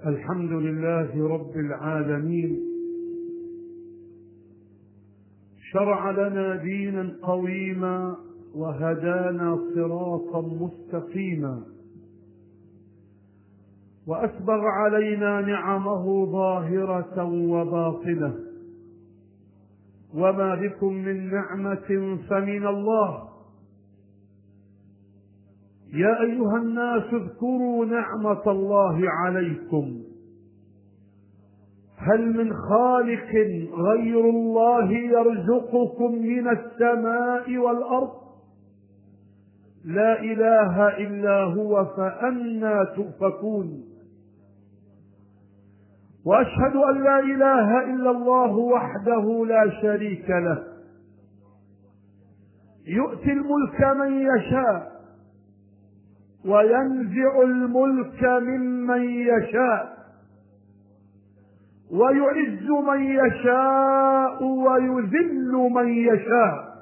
الحمد لله رب العالمين، شرع لنا دينا قويما وهدانا صراطا مستقيما، وأسبغ علينا نعمه ظاهرة وباطنة، وما بكم من نعمة فمن الله. يا أيها الناس اذكروا نعمة الله عليكم، هل من خالق غير الله يرزقكم من السماء والأرض؟ لا إله إلا هو، فأنى تؤفكون. وأشهد أن لا إله إلا الله وحده لا شريك له، يؤتي الملك من يشاء وينزع الملك ممن يشاء، ويعز من يشاء ويذل من يشاء،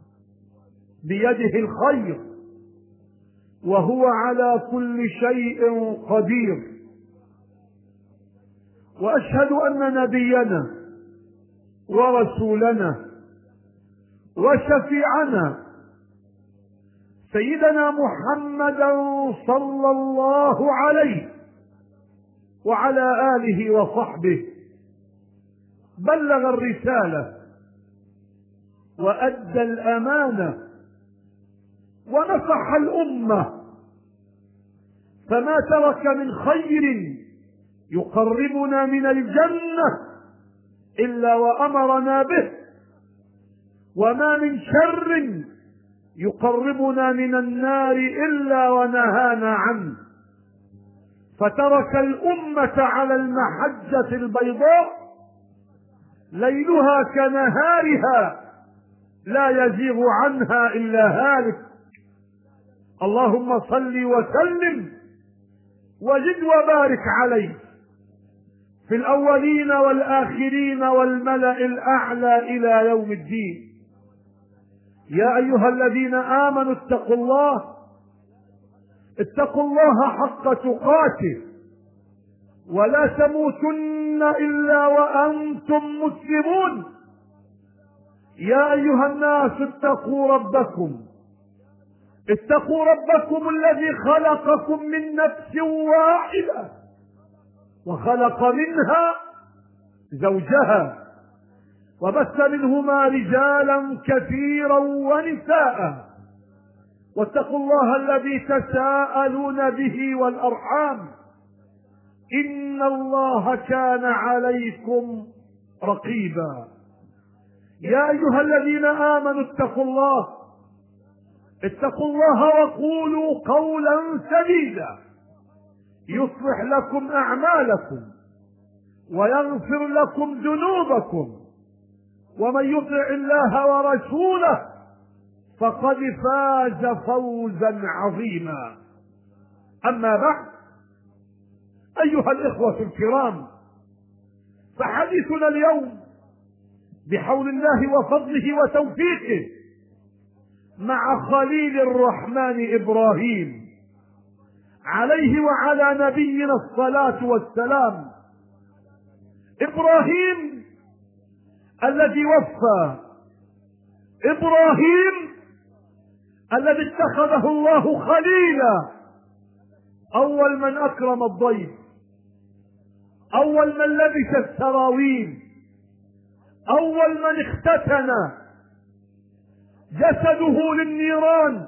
بيده الخير وهو على كل شيء قدير. وأشهد أن نبينا ورسولنا وشفيعنا سيدنا محمدا صلى الله عليه وعلى آله وصحبه بلغ الرسالة وأدى الأمانة ونصح الأمة، فما ترك من خير يقربنا من الجنة إلا وأمرنا به، وما من شر يقربنا من النار إلا ونهانا عنه، فترك الأمة على المحجة البيضاء ليلها كنهارها لا يزيغ عنها إلا هالك. اللهم صل وسلم وزد وبارك عليه في الأولين والآخرين والملأ الأعلى إلى يوم الدين. يا أيها الذين آمنوا اتقوا الله حق تقاته، ولا تموتن إلا وأنتم مسلمون. يا أيها الناس اتقوا ربكم الذي خلقكم من نفس واحدة وخلق منها زوجها وبث منهما رجالا كثيرا ونساء، واتقوا الله الذي تساءلون به والأرحام، إن الله كان عليكم رقيبا. يا أيها الذين آمنوا اتقوا الله وقولوا قولا سديدا يصلح لكم أعمالكم ويغفر لكم ذنوبكم، ومن يطع الله ورسوله فقد فاز فوزا عظيما. أما بعد، أيها الإخوة الكرام، فحديثنا اليوم بحول الله وفضله وتوفيقه مع خليل الرحمن إبراهيم عليه وعلى نبينا الصلاة والسلام. إبراهيم الذي وفى، إبراهيم الذي اتخذه الله خليلا، أول من أكرم الضيف، أول من لبس السراويل، أول من اختتن، جسده للنيران،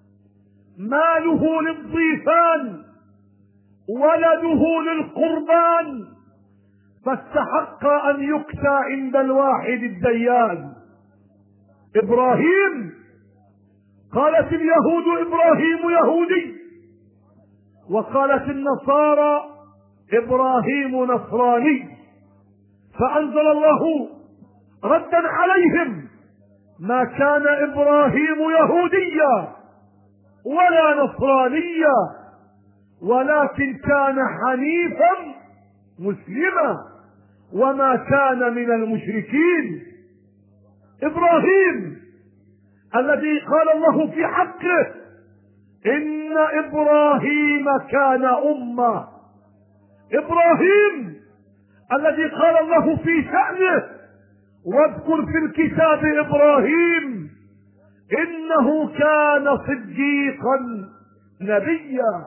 ماله للضيفان، ولده للقربان، فاستحق أن يكسى عند الواحد الديان. إبراهيم، قالت اليهود إبراهيم يهودي، وقالت النصارى إبراهيم نصراني، فأنزل الله ردا عليهم: ما كان إبراهيم يهوديا ولا نصرانيا، ولكن كان حنيفا مسلما وما كان من المشركين. إبراهيم الذي قال الله في حقه: إن إبراهيم كان أمة، إبراهيم الذي قال الله في شأنه: واذكر في الكتاب إبراهيم إنه كان صديقا نبيا.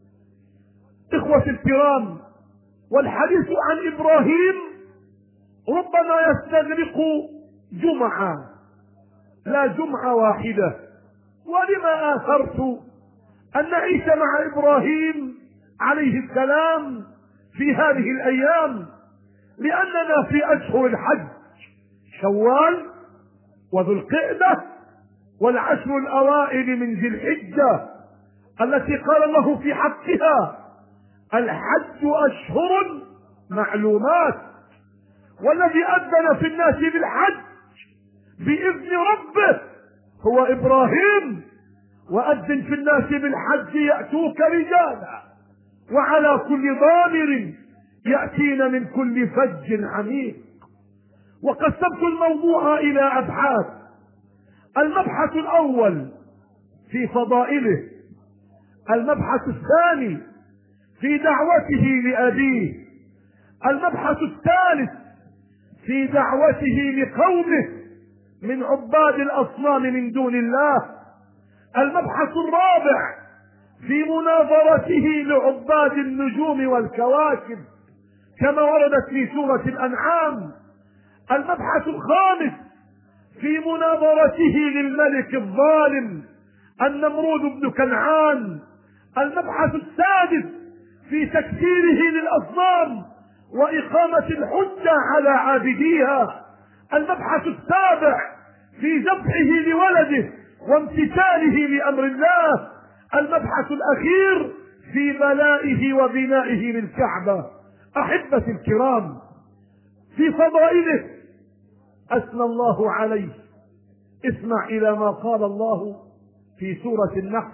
إخوتي الكرام، والحديث عن إبراهيم ربما يستغرق جمعة، لا جمعة واحدة. ولما آثرت أن نعيش مع إبراهيم عليه السلام في هذه الأيام؟ لأننا في أشهر الحج، شوال وذو القعدة والعشر الأوائل من ذي الحجة، التي قال الله في حقها: الحج أشهر معلومات. والذي أذن في الناس بالحج بإذن ربه هو إبراهيم. وأذن في الناس بالحج يأتوك رجالا وعلى كل ضامر يأتين من كل فج عميق. وقسمت الموضوع إلى أبحاث. المبحث الأول في فضائله، المبحث الثاني في دعوته لأبيه، المبحث الثالث في دعوته لقومه من عباد الأصنام من دون الله، المبحث الرابع في مناظرته لعباد النجوم والكواكب كما وردت في سورة الأنعام، المبحث الخامس في مناظرته للملك الظالم النمرود بن كنعان، المبحث السادس في تكفيره للأصنام وإقامة الحجة على عابديها، المبحث السابع في ذبحه لولده وامتثاله لأمر الله، المبحث الأخير في بلائه وبنائه للكعبة. أحبتي الكرام، في فضائله أثنى الله عليه. اسمع إلى ما قال الله في سورة النحل: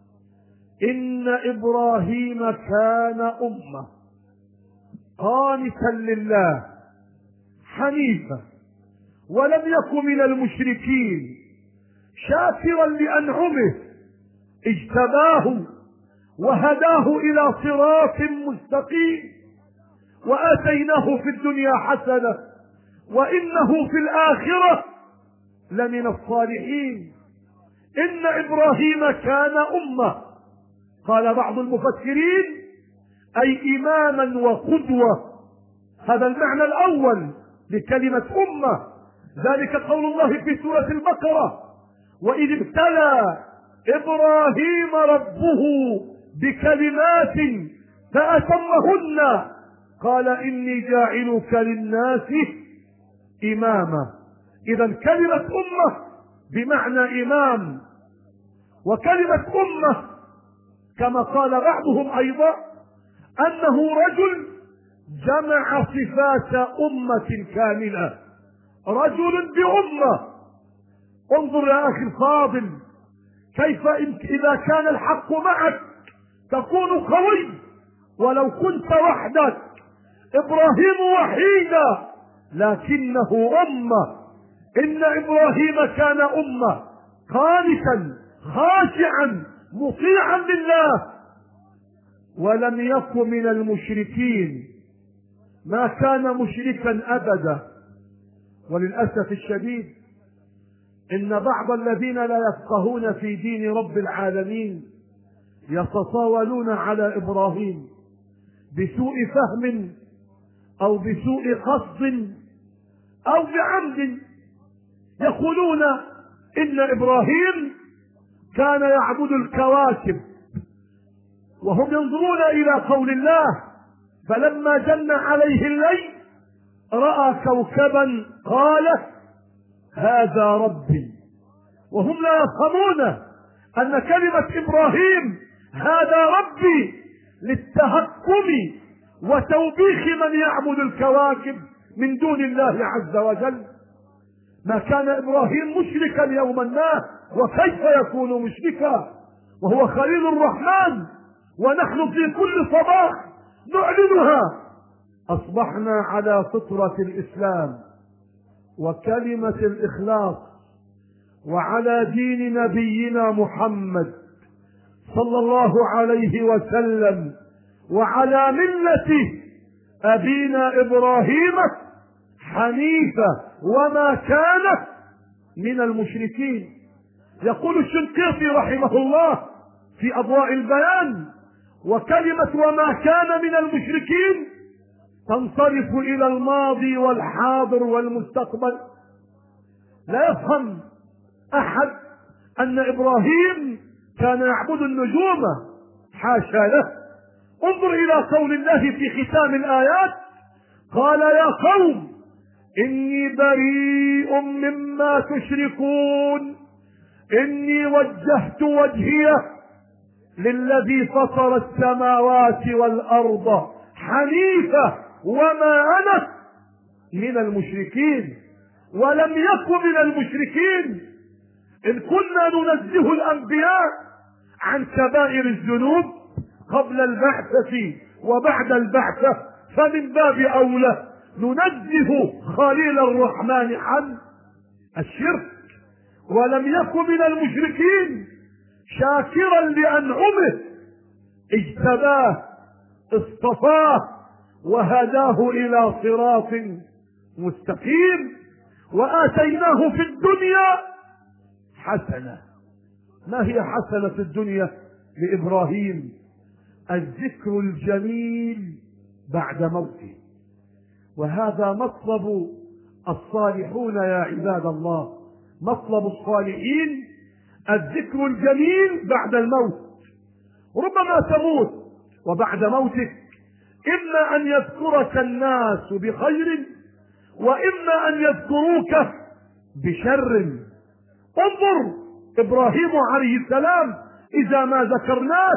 إن إبراهيم كان أمة قانتا لله حنيفا ولم يكن من المشركين شاكرا لأنعمه اجتباه وهداه إلى صراط مستقيم وآتيناه في الدنيا حسنة وإنه في الآخرة لمن الصالحين. إن إبراهيم كان أمة، قال بعض المفسرين أي إماما وقدوة. هذا المعنى الأول لكلمة أمة. ذلك قول الله في سورة البقرة: وإذ ابتلى إبراهيم ربه بكلمات فأتمهن قال إني جاعلك للناس إماما. إذا كلمة أمة بمعنى إمام. وكلمة أمة كما قال بعضهم أيضا أنه رجل جمع صفات أمة كاملة، رجل بأمة. انظر يا أخي الفاضل، كيف إذا كان الحق معك تكون قوي ولو كنت وحدك. إبراهيم وحيدا لكنه أمة. إن إبراهيم كان أمة قانتا خاشعا مطيعا لله ولم يكن من المشركين، ما كان مشركا أبدا. وللأسف الشديد إن بعض الذين لا يفقهون في دين رب العالمين يتطاولون على إبراهيم بسوء فهم أو بسوء قصد أو بعمد. يقولون إن إبراهيم كان يعبد الكواكب، وهم ينظرون إلى قول الله: فلما جن عليه الليل رأى كوكبا قال هذا ربي. وهم لا يفهمون أن كلمة إبراهيم هذا ربي للتهكم وتوبيخ من يعبد الكواكب من دون الله عز وجل. ما كان إبراهيم مشركا يوما ما، وكيف يكون مشركا وهو خليل الرحمن؟ ونحن في كل صباح نعلنها: أصبحنا على فطرة الإسلام وكلمة الإخلاص وعلى دين نبينا محمد صلى الله عليه وسلم وعلى ملة أبينا إبراهيم حنيفا وما كان من المشركين. يقول الشنقيطي رحمه الله في أضواء البيان: وكلمة وما كان من المشركين تنصرف إلى الماضي والحاضر والمستقبل. لا يفهم أحد أن إبراهيم كان يعبد النجوم، حاشا له. انظر إلى قول الله في ختام الآيات: قال يا قوم إني بريء مما تشركون إني وجهت وجهي للذي فطر السماوات والأرض حنيفا وما أنا من المشركين. ولم يكن من المشركين. إن كنا ننزه الأنبياء عن كبائر الذنوب قبل البعثة وبعد البعثة، فمن باب أولى ننزه خليل الرحمن عن الشرك. ولم يكن من المشركين، شاكرا لأنعمه اجتباه اصطفاه وهداه إلى صراط مستقيم. وآتيناه في الدنيا حسنة. ما هي حسنة الدنيا لإبراهيم؟ الذكر الجميل بعد موته. وهذا مطلب الصالحون يا عباد الله، مطلب الصالحين الذكر الجميل بعد الموت. ربما تموت وبعد موتك إما أن يذكرك الناس بخير وإما أن يذكروك بشر. انظر إبراهيم عليه السلام إذا ما ذكرناه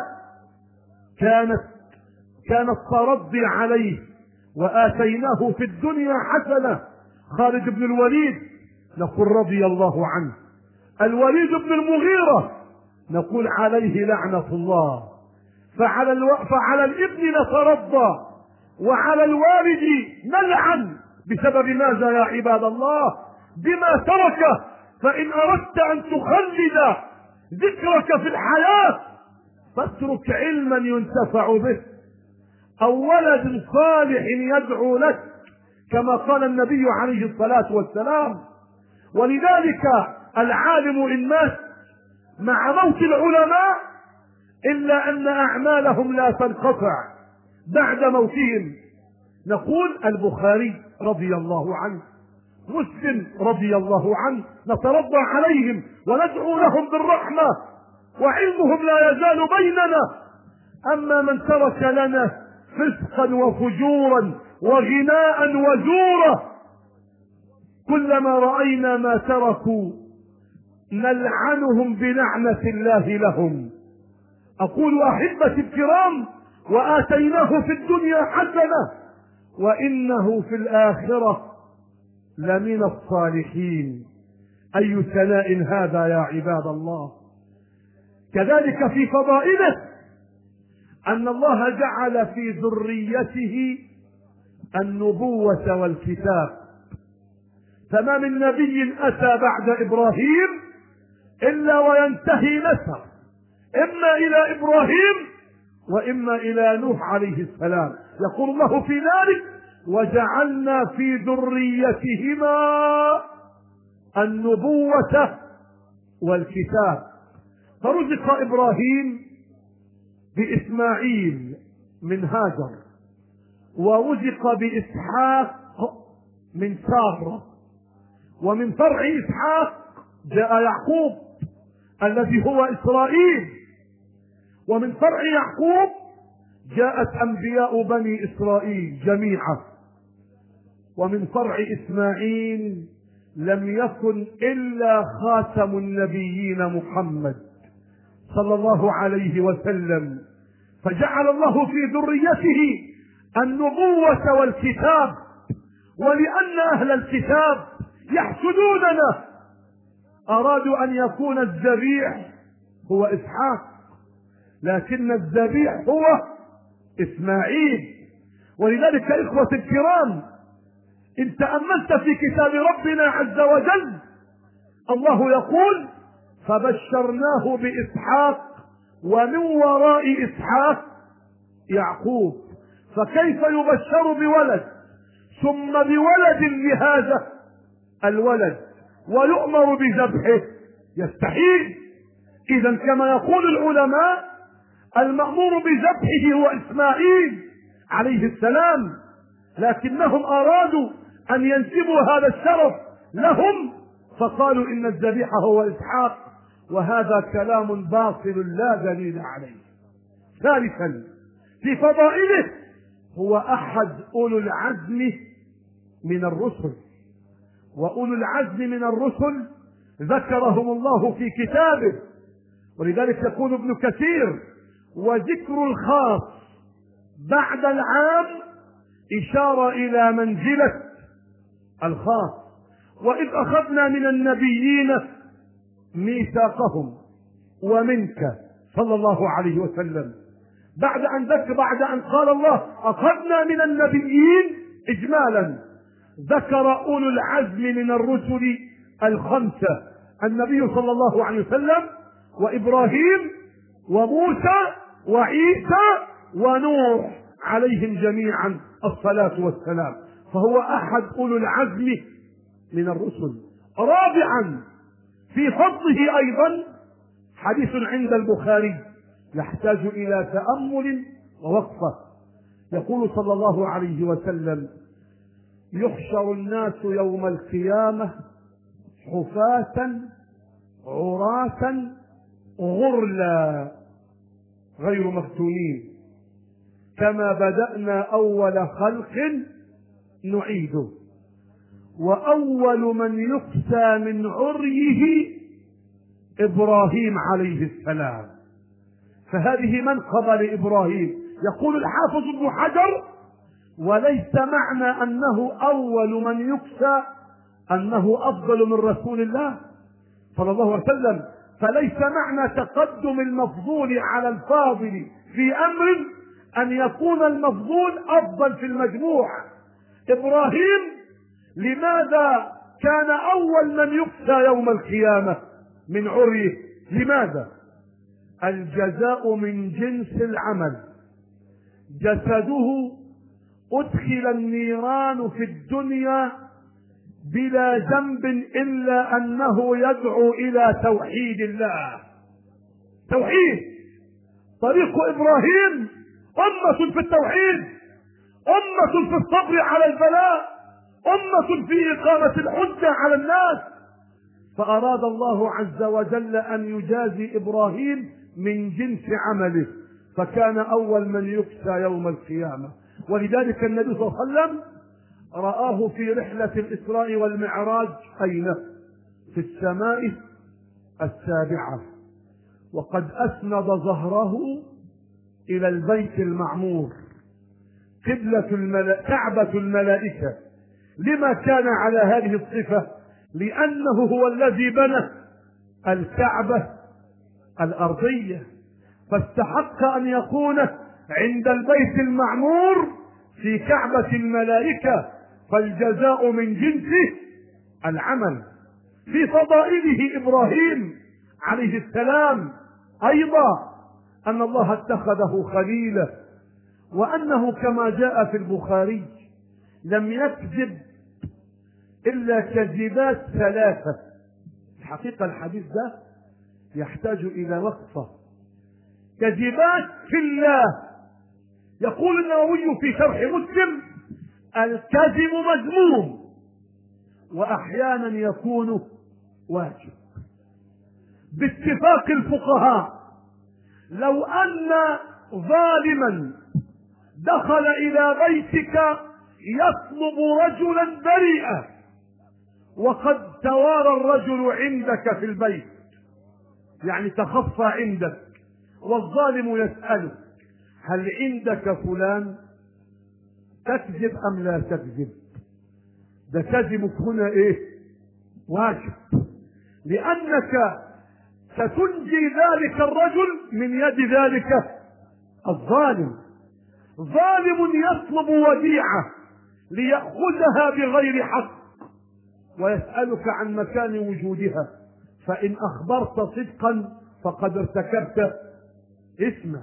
كانت ترضي عليه. وآتيناه في الدنيا حسنة. خالد بن الوليد نقول رضي الله عنه. الوليد بن المغيرة نقول عليه لعنة الله. فعلى الابن نترضى وعلى الوالد نلعن. بسبب ماذا يا عباد الله؟ بما ترك. فإن أردت أن تخلد ذكرك في الحياة فاترك علما ينتفع به أو ولد صالح يدعو لك، كما قال النبي عليه الصلاة والسلام. ولذلك العالم إن مات مع موت العلماء إلا أن أعمالهم لا تنقطع بعد موتهم. نقول البخاري رضي الله عنه، مسلم رضي الله عنه، نترضى عليهم وندعو لهم بالرحمة وعلمهم لا يزال بيننا. أما من ترك لنا فسقا وفجورا وغناء وزورا، كلما رأينا ما تركوا نلعنهم بلعنة الله لهم. أقول أحبتي الكرام: وآتيناه في الدنيا حسنة وإنه في الآخرة لمن الصالحين. أي ثناء هذا يا عباد الله. كذلك في فضائله أن الله جعل في ذريته النبوة والكتاب. فما من نبي أتى بعد إبراهيم إلا وينتهي نسبه إما إلى إبراهيم وإما إلى نوح عليه السلام. يقول الله في ذلك: وجعلنا في ذريتهما النبوة والكتاب. فرزق إبراهيم بإسماعيل من هاجر، ورزق بإسحاق من سارة، ومن فرع إسحاق جاء يعقوب الذي هو إسرائيل، ومن فرع يعقوب جاءت أنبياء بني إسرائيل جميعا. ومن فرع إسماعيل لم يكن إلا خاتم النبيين محمد صلى الله عليه وسلم. فجعل الله في ذريته النبوة والكتاب. ولأن أهل الكتاب يحسدوننا أرادوا أن يكون الذبيح هو إسحاق، لكن الذبيح هو إسماعيل. ولذلك إخوة الكرام، إن تأملت في كتاب ربنا عز وجل الله يقول: فبشرناه بإسحاق ومن وراء إسحاق يعقوب. فكيف يبشر بولد ثم بولد لهذا الولد ويؤمر بذبحه؟ يستحيل. إذا كما يقول العلماء المأمور بذبحه هو إسماعيل عليه السلام، لكنهم أرادوا أن ينسبوا هذا الشرف لهم فقالوا إن الذبيح هو إسحاق، وهذا كلام باطل لا دليل عليه. ثالثا في فضائله هو أحد أولو العزم من الرسل، وأولو العزم من الرسل ذكرهم الله في كتابه، ولذلك يقول ابن كثير: وذكر الخاص بعد العام إشارة إلى منزلة الخاص. وإذ أخذنا من النبيين ميثاقهم ومنك صلى الله عليه وسلم، بعد أن قال الله أخذنا من النبيين إجمالا، ذكر أولو العزم من الرسل الخمسة: النبي صلى الله عليه وسلم وإبراهيم وموسى وعيسى ونوح عليهم جميعا الصلاة والسلام، فهو أحد أولو العزم من الرسل. رابعا في فضله أيضا حديث عند البخاري يحتاج إلى تأمل ووقفة. يقول صلى الله عليه وسلم: يحشر الناس يوم القيامة حفاة عراة غرلا غير مفتونين، كما بدأنا أول خلق نعيده، وأول من يكسى من عريه إبراهيم عليه السلام. فهذه منقبة لإبراهيم. يقول الحافظ ابن حجر: وليس معنى أنه أول من يكسى أنه أفضل من رسول الله صلى الله عليه وسلم، فليس معنى تقدم المفضول على الفاضل في أمر أن يكون المفضول أفضل في المجموع. إبراهيم لماذا كان أول من يكسى يوم القيامة من عريه؟ لماذا؟ الجزاء من جنس العمل. جسده أدخل النيران في الدنيا بلا ذنب إلا أنه يدعو إلى توحيد الله. توحيد. طريق إبراهيم أمة في التوحيد، أمة في الصبر على البلاء، أمة في إقامة الحجة على الناس. فأراد الله عز وجل أن يجازي إبراهيم من جنس عمله، فكان أول من يكسى يوم القيامة. ولذلك النبي صلى الله عليه وسلم رآه في رحلة الإسراء والمعراج أين؟ في السماء السابعة، وقد أسند ظهره إلى البيت المعمور كعبة الملائكة. لما كان على هذه الصفة؟ لأنه هو الذي بنى الكعبة الأرضية، فاستحق أن يكون عند البيت المعمور في كعبة الملائكة، فالجزاء من جنس العمل. في فضائله إبراهيم عليه السلام أيضا أن الله اتخذه خليلا، وأنه كما جاء في البخاري لم يكذب إلا كذبات ثلاثة. الحقيقة الحديث ده يحتاج إلى وقفة. كذبات في الله. يقول النووي في شرح مسلم: الكذب مذموم وأحيانا يكون واجب. باتفاق الفقهاء لو أن ظالما دخل إلى بيتك يطلب رجلا بريئا، وقد توارى الرجل عندك في البيت، يعني تخفى عندك، والظالم يسألك: هل عندك فلان؟ تكذب أم لا تكذب؟ ده كذبك هنا ايه؟ واجب، لأنك ستنجي ذلك الرجل من يد ذلك الظالم. ظالم يطلب وديعة ليأخذها بغير حق ويسألك عن مكان وجودها، فإن أخبرت صدقا فقد ارتكبت إثما.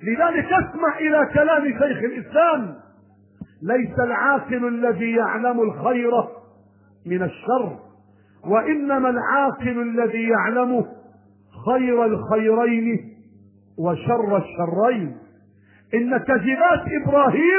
لذلك اسمع إلى كلام شيخ الإسلام: ليس العاقل الذي يعلم الخير من الشر، وإنما العاقل الذي يعلم خير الخيرين وشر الشرين. إن كذبات إبراهيم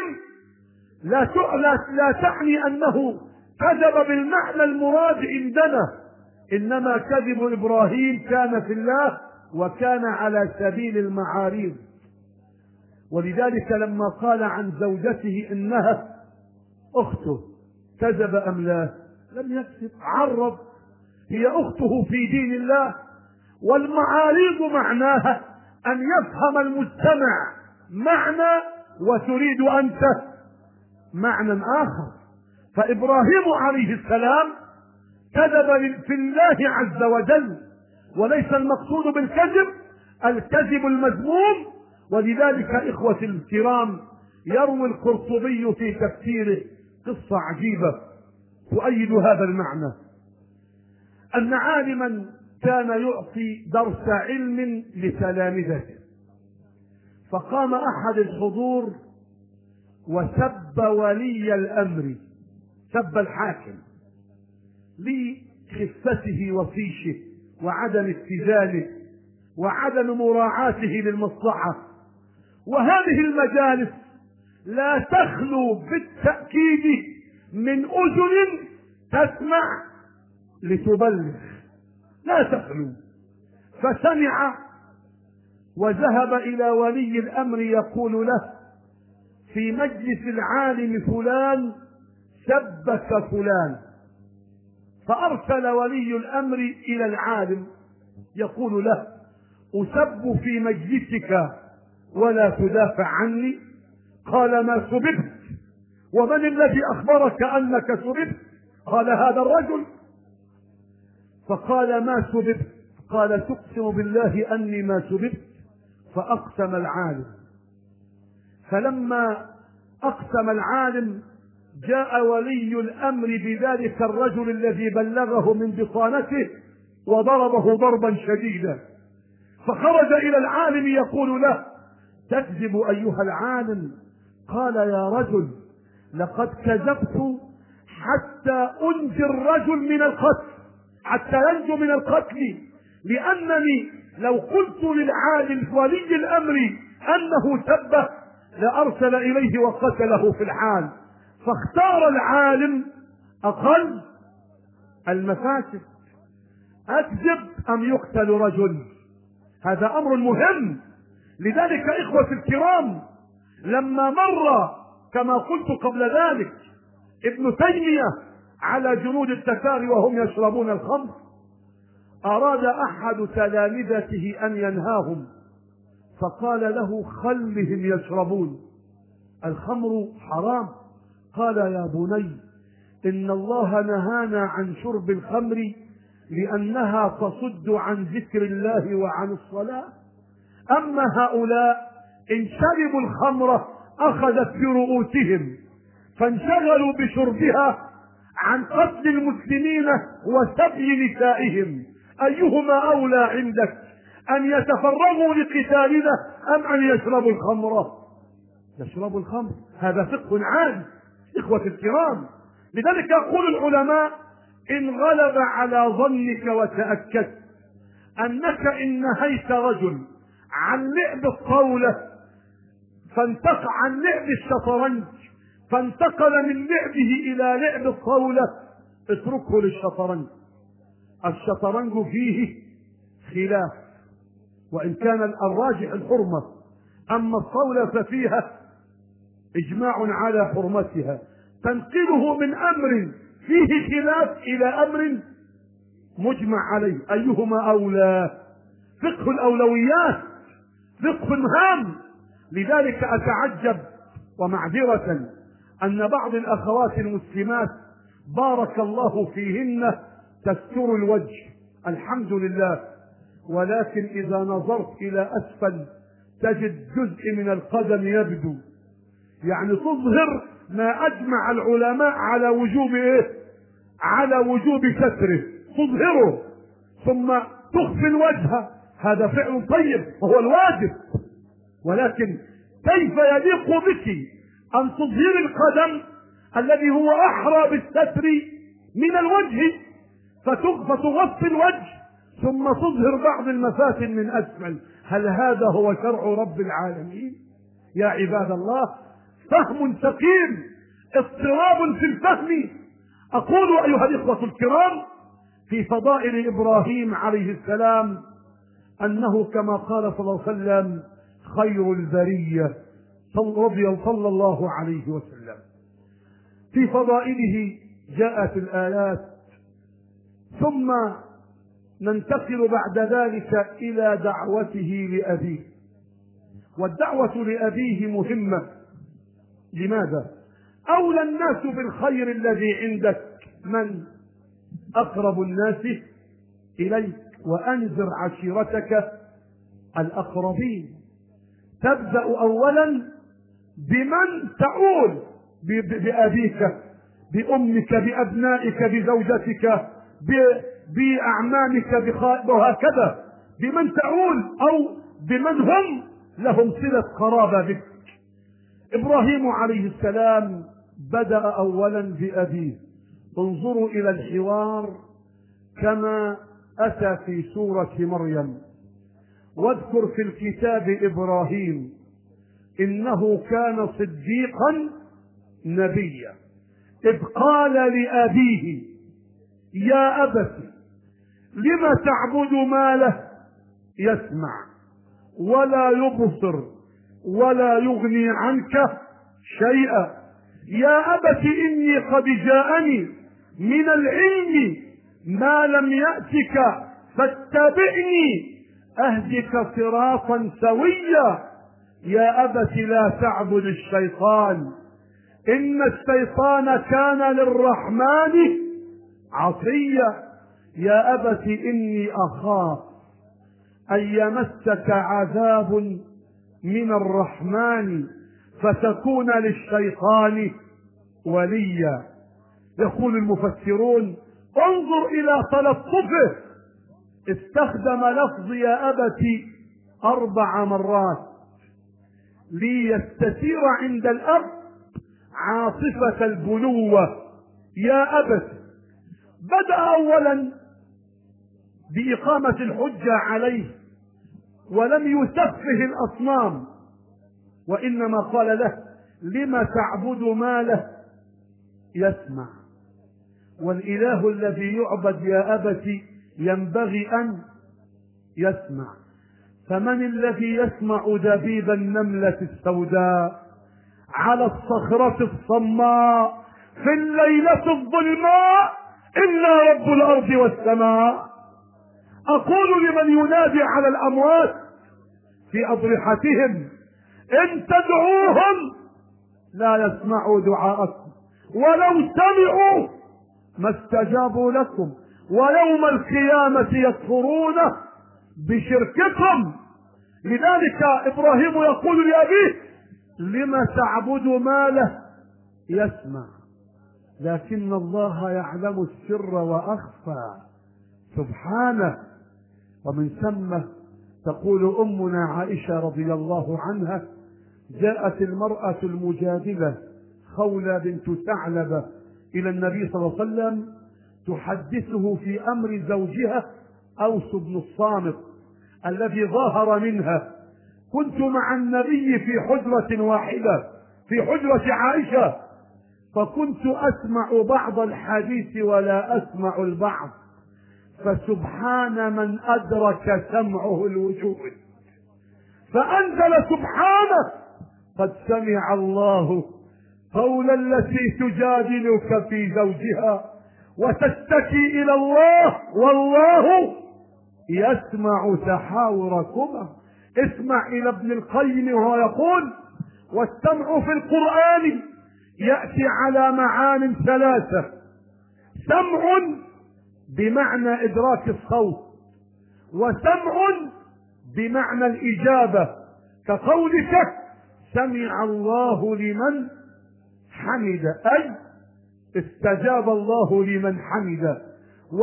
لا تعني أنه كذب بالمعنى المراد عندنا، إنما كذب إبراهيم كان في الله وكان على سبيل المعاريض. ولذلك لما قال عن زوجته إنها أخته كذب أم لا؟ لم يكذب، عرض، هي أخته في دين الله. والمعاريض معناها أن يفهم المجتمع معنى وتريد أنت معنى آخر. فإبراهيم عليه السلام كذب في الله عز وجل، وليس المقصود بالكذب الكذب المذموم. ولذلك إخوة الكرام يروي القرطبي في تفسيره قصة عجيبة تؤيد هذا المعنى: أن عالما كان يعطي درس علم لتلامذته، فقام أحد الحضور وسب ولي الأمر، سب الحاكم لخفته وفيشه وعدم اتزانه وعدم مراعاته للمصلحة. وهذه المجالس لا تخلو بالتأكيد من أذن تسمع لتبلغ، لا تخلو. فسمع وذهب إلى ولي الأمر يقول له: في مجلس العالم فلان سبك فلان. فأرسل ولي الأمر إلى العالم يقول له: أسب في مجلسك ولا تدافع عني؟ قال: ما سببت. ومن الذي أخبرك أنك سببت؟ قال: هذا الرجل. فقال: ما سببت؟ قال: تقسم بالله أني ما سببت. فأقسم العالم. فلما أقسم العالم جاء ولي الأمر بذلك الرجل الذي بلغه من بطانته وضربه ضربا شديدا. فخرج إلى العالم يقول له: تكذب أيها العالم؟ قال: يا رجل، لقد كذبت حتى أنجي الرجل من القتل، حتى ينجو من القتل، لأنني لو قلت للعالم ولي الأمر أنه سبه لأرسل إليه وقتله في الحال. فاختار العالم أقل المفاسد: أكذب أم يقتل رجل؟ هذا أمر مهم. لذلك إخوة الكرام لما مر كما قلت قبل ذلك ابن تيمية على جنود التتار وهم يشربون الخمر، أراد أحد تلامذته أن ينهاهم، فقال له: خلهم يشربون، الخمر حرام. قال: يا بني، إن الله نهانا عن شرب الخمر لأنها تصد عن ذكر الله وعن الصلاة. أما هؤلاء إن شربوا الخمر أخذت برؤوسهم فانشغلوا بشربها عن قتل المسلمين وسبي نسائهم. أيهما أولى عندك، أن يتفرغوا لقتالنا أم أن يشربوا الخمر؟ يشربوا الخمر. هذا فقه عام إخوة الكرام. لذلك يقول العلماء: إن غلب على ظنك وتأكدت أنك إن نهيت رجل عن لعب الطاولة فانتقل عن لعب الشطرنج فانتقل من لعبه إلى لعب الطاولة، اتركه للشطرنج. الشطرنج فيه خلاف، وإن كان الراجح الحرمة، أما الطاولة ففيها إجماع على حرمتها. تنقله من أمر فيه خلاف إلى أمر مجمع عليه، أيهما أولى؟ فقه الأولويات فقه هام. لذلك أتعجب ومعذرة أن بعض الأخوات المسلمات بارك الله فيهن تستر الوجه، الحمد لله، ولكن إذا نظرت إلى أسفل تجد جزء من القدم يبدو، يعني تظهر ما أجمع العلماء على وجوب إيه؟ على وجوب ستره، تظهره ثم تخفي الوجه. هذا فعل طيب وهو الواجب، ولكن كيف يليق بك أن تظهر القدم الذي هو أحرى بالستر من الوجه، فتغطي الوجه ثم تظهر بعض المفاتن من أسفل؟ هل هذا هو شرع رب العالمين؟ يا عباد الله، فهم سقيم، اضطراب في الفهم. أقول أيها الإخوة الكرام في فضائل إبراهيم عليه السلام أنه كما قال صلى الله عليه وسلم خير البرية صلى الله عليه وسلم. في فضائله جاءت الآيات، ثم ننتقل بعد ذلك إلى دعوته لأبيه. والدعوة لأبيه مهمة. لماذا؟ أولى الناس بالخير الذي عندك من؟ أقرب الناس إليك، وأنذر عشيرتك الأقربين. تبدأ أولا بمن تعول، بأبيك، بأمك، بأبنائك، بزوجتك، بأعمامك، وهكذا. بمن تعول أو بمن هم لهم صلة قرابة بك. إبراهيم عليه السلام بدأ أولا بأبيه. انظروا إلى الحوار كما أتى في سورة مريم: واذكر في الكتاب إبراهيم إنه كان صديقا نبيا إذ قال لأبيه يا أبت لم تعبد ما لا يسمع ولا يبصر ولا يغني عنك شيئا يا أبت إني قد جاءني من العلم ما لم يأتك فاتبعني أهدك صراطا سويا يا أبت لا تعبد الشيطان إن الشيطان كان للرحمن عصيا يا أبت إني أخاف أن يمسك عذاب من الرحمن فتكون للشيطان وليا. يقول المفسرون: انظر إلى تلطفه، استخدم لفظ يا أبت 4 مرات ليستثير عند الأب عاصفة البنوة. يا أبت بدأ أولا بإقامة الحجة عليه، ولم يسفه الأصنام، وإنما قال له: لم تعبد ما لا يسمع؟ والإله الذي يعبد يا أبت ينبغي أن يسمع. فمن الذي يسمع دبيب النملة السوداء على الصخرة الصماء في الليلة الظلماء إلا رب الأرض والسماء؟ أقول لمن ينادي على الأموات في أضرحتهم: إن تدعوهم لا يسمعوا دعاءكم، ولو سمعوا ما استجابوا لكم، ويوم القيامة يكفرون بشرككم. لذلك إبراهيم يقول لأبيه: لم تعبد ما لا يسمع؟ لكن الله يعلم السر وأخفى سبحانه. ومن ثم تقول أمنا عائشة رضي الله عنها: جاءت المرأة المجادلة خولة بنت ثعلبة إلى النبي صلى الله عليه وسلم تحدثه في أمر زوجها أوس بن الصامت الذي ظاهر منها. كنت مع النبي في حجرة واحدة في حجرة عائشة، فكنت أسمع بعض الحديث ولا أسمع البعض، فسبحان من أدرك سمعه الوجود، فأنزل سبحانه: قد سمع الله قول التي تجادلك في زوجها وتشتكي إلى الله والله يسمع تحاوركما. اسمع إلى ابن القيم وهو يقول: والسمع في القرآن يأتي على معان 3: سمع بمعنى إدراك الصوت، وسمع بمعنى الإجابة كقولك سمع الله لمن حمد، أي استجاب الله لمن حمد.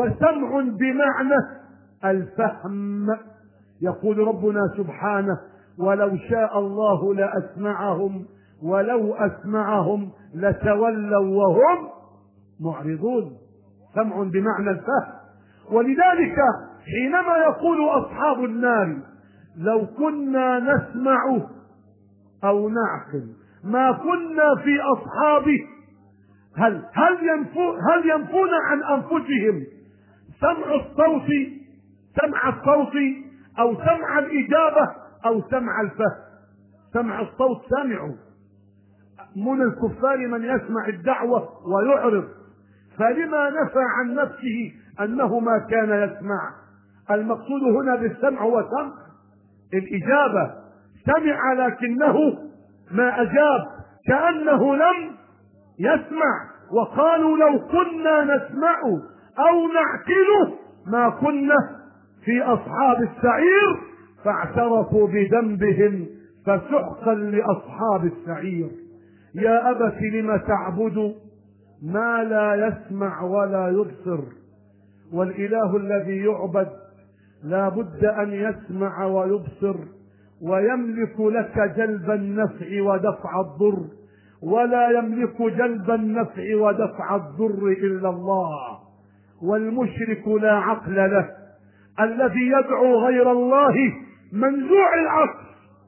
وسمع بمعنى الفهم، يقول ربنا سبحانه: ولو شاء الله لأسمعهم ولو أسمعهم لتولوا وهم معرضون. سمع بمعنى الفهم. ولذلك حينما يقول أصحاب النار لو كنا نسمع أو نعقل ما كنا في أصحابه، هل ينفون عن أنفسهم سمع الصوت أو سمع الإجابة أو سمع الفهم؟ سمع الصوت سمعوا، من الكفار من يسمع الدعوة ويعرض، فلما نفى عن نفسه أنه ما كان يسمع؟ المقصود هنا بالسمع هو سمع الإجابة، سمع لكنه ما أجاب، كأنه لم يسمع. وقالوا لو كنا نسمع أو نعقل ما كنا في أصحاب السعير فاعترفوا بذنبهم فسحقا لأصحاب السعير. يا أبت لم تعبد ما لا يسمع ولا يبصر؟ والإله الذي يعبد لا بد أن يسمع ويبصر ويملك لك جلب النفع ودفع الضر، ولا يملك جلب النفع ودفع الضر إلا الله. والمشرك لا عقل له الذي يدعو غير الله منزوع العقل.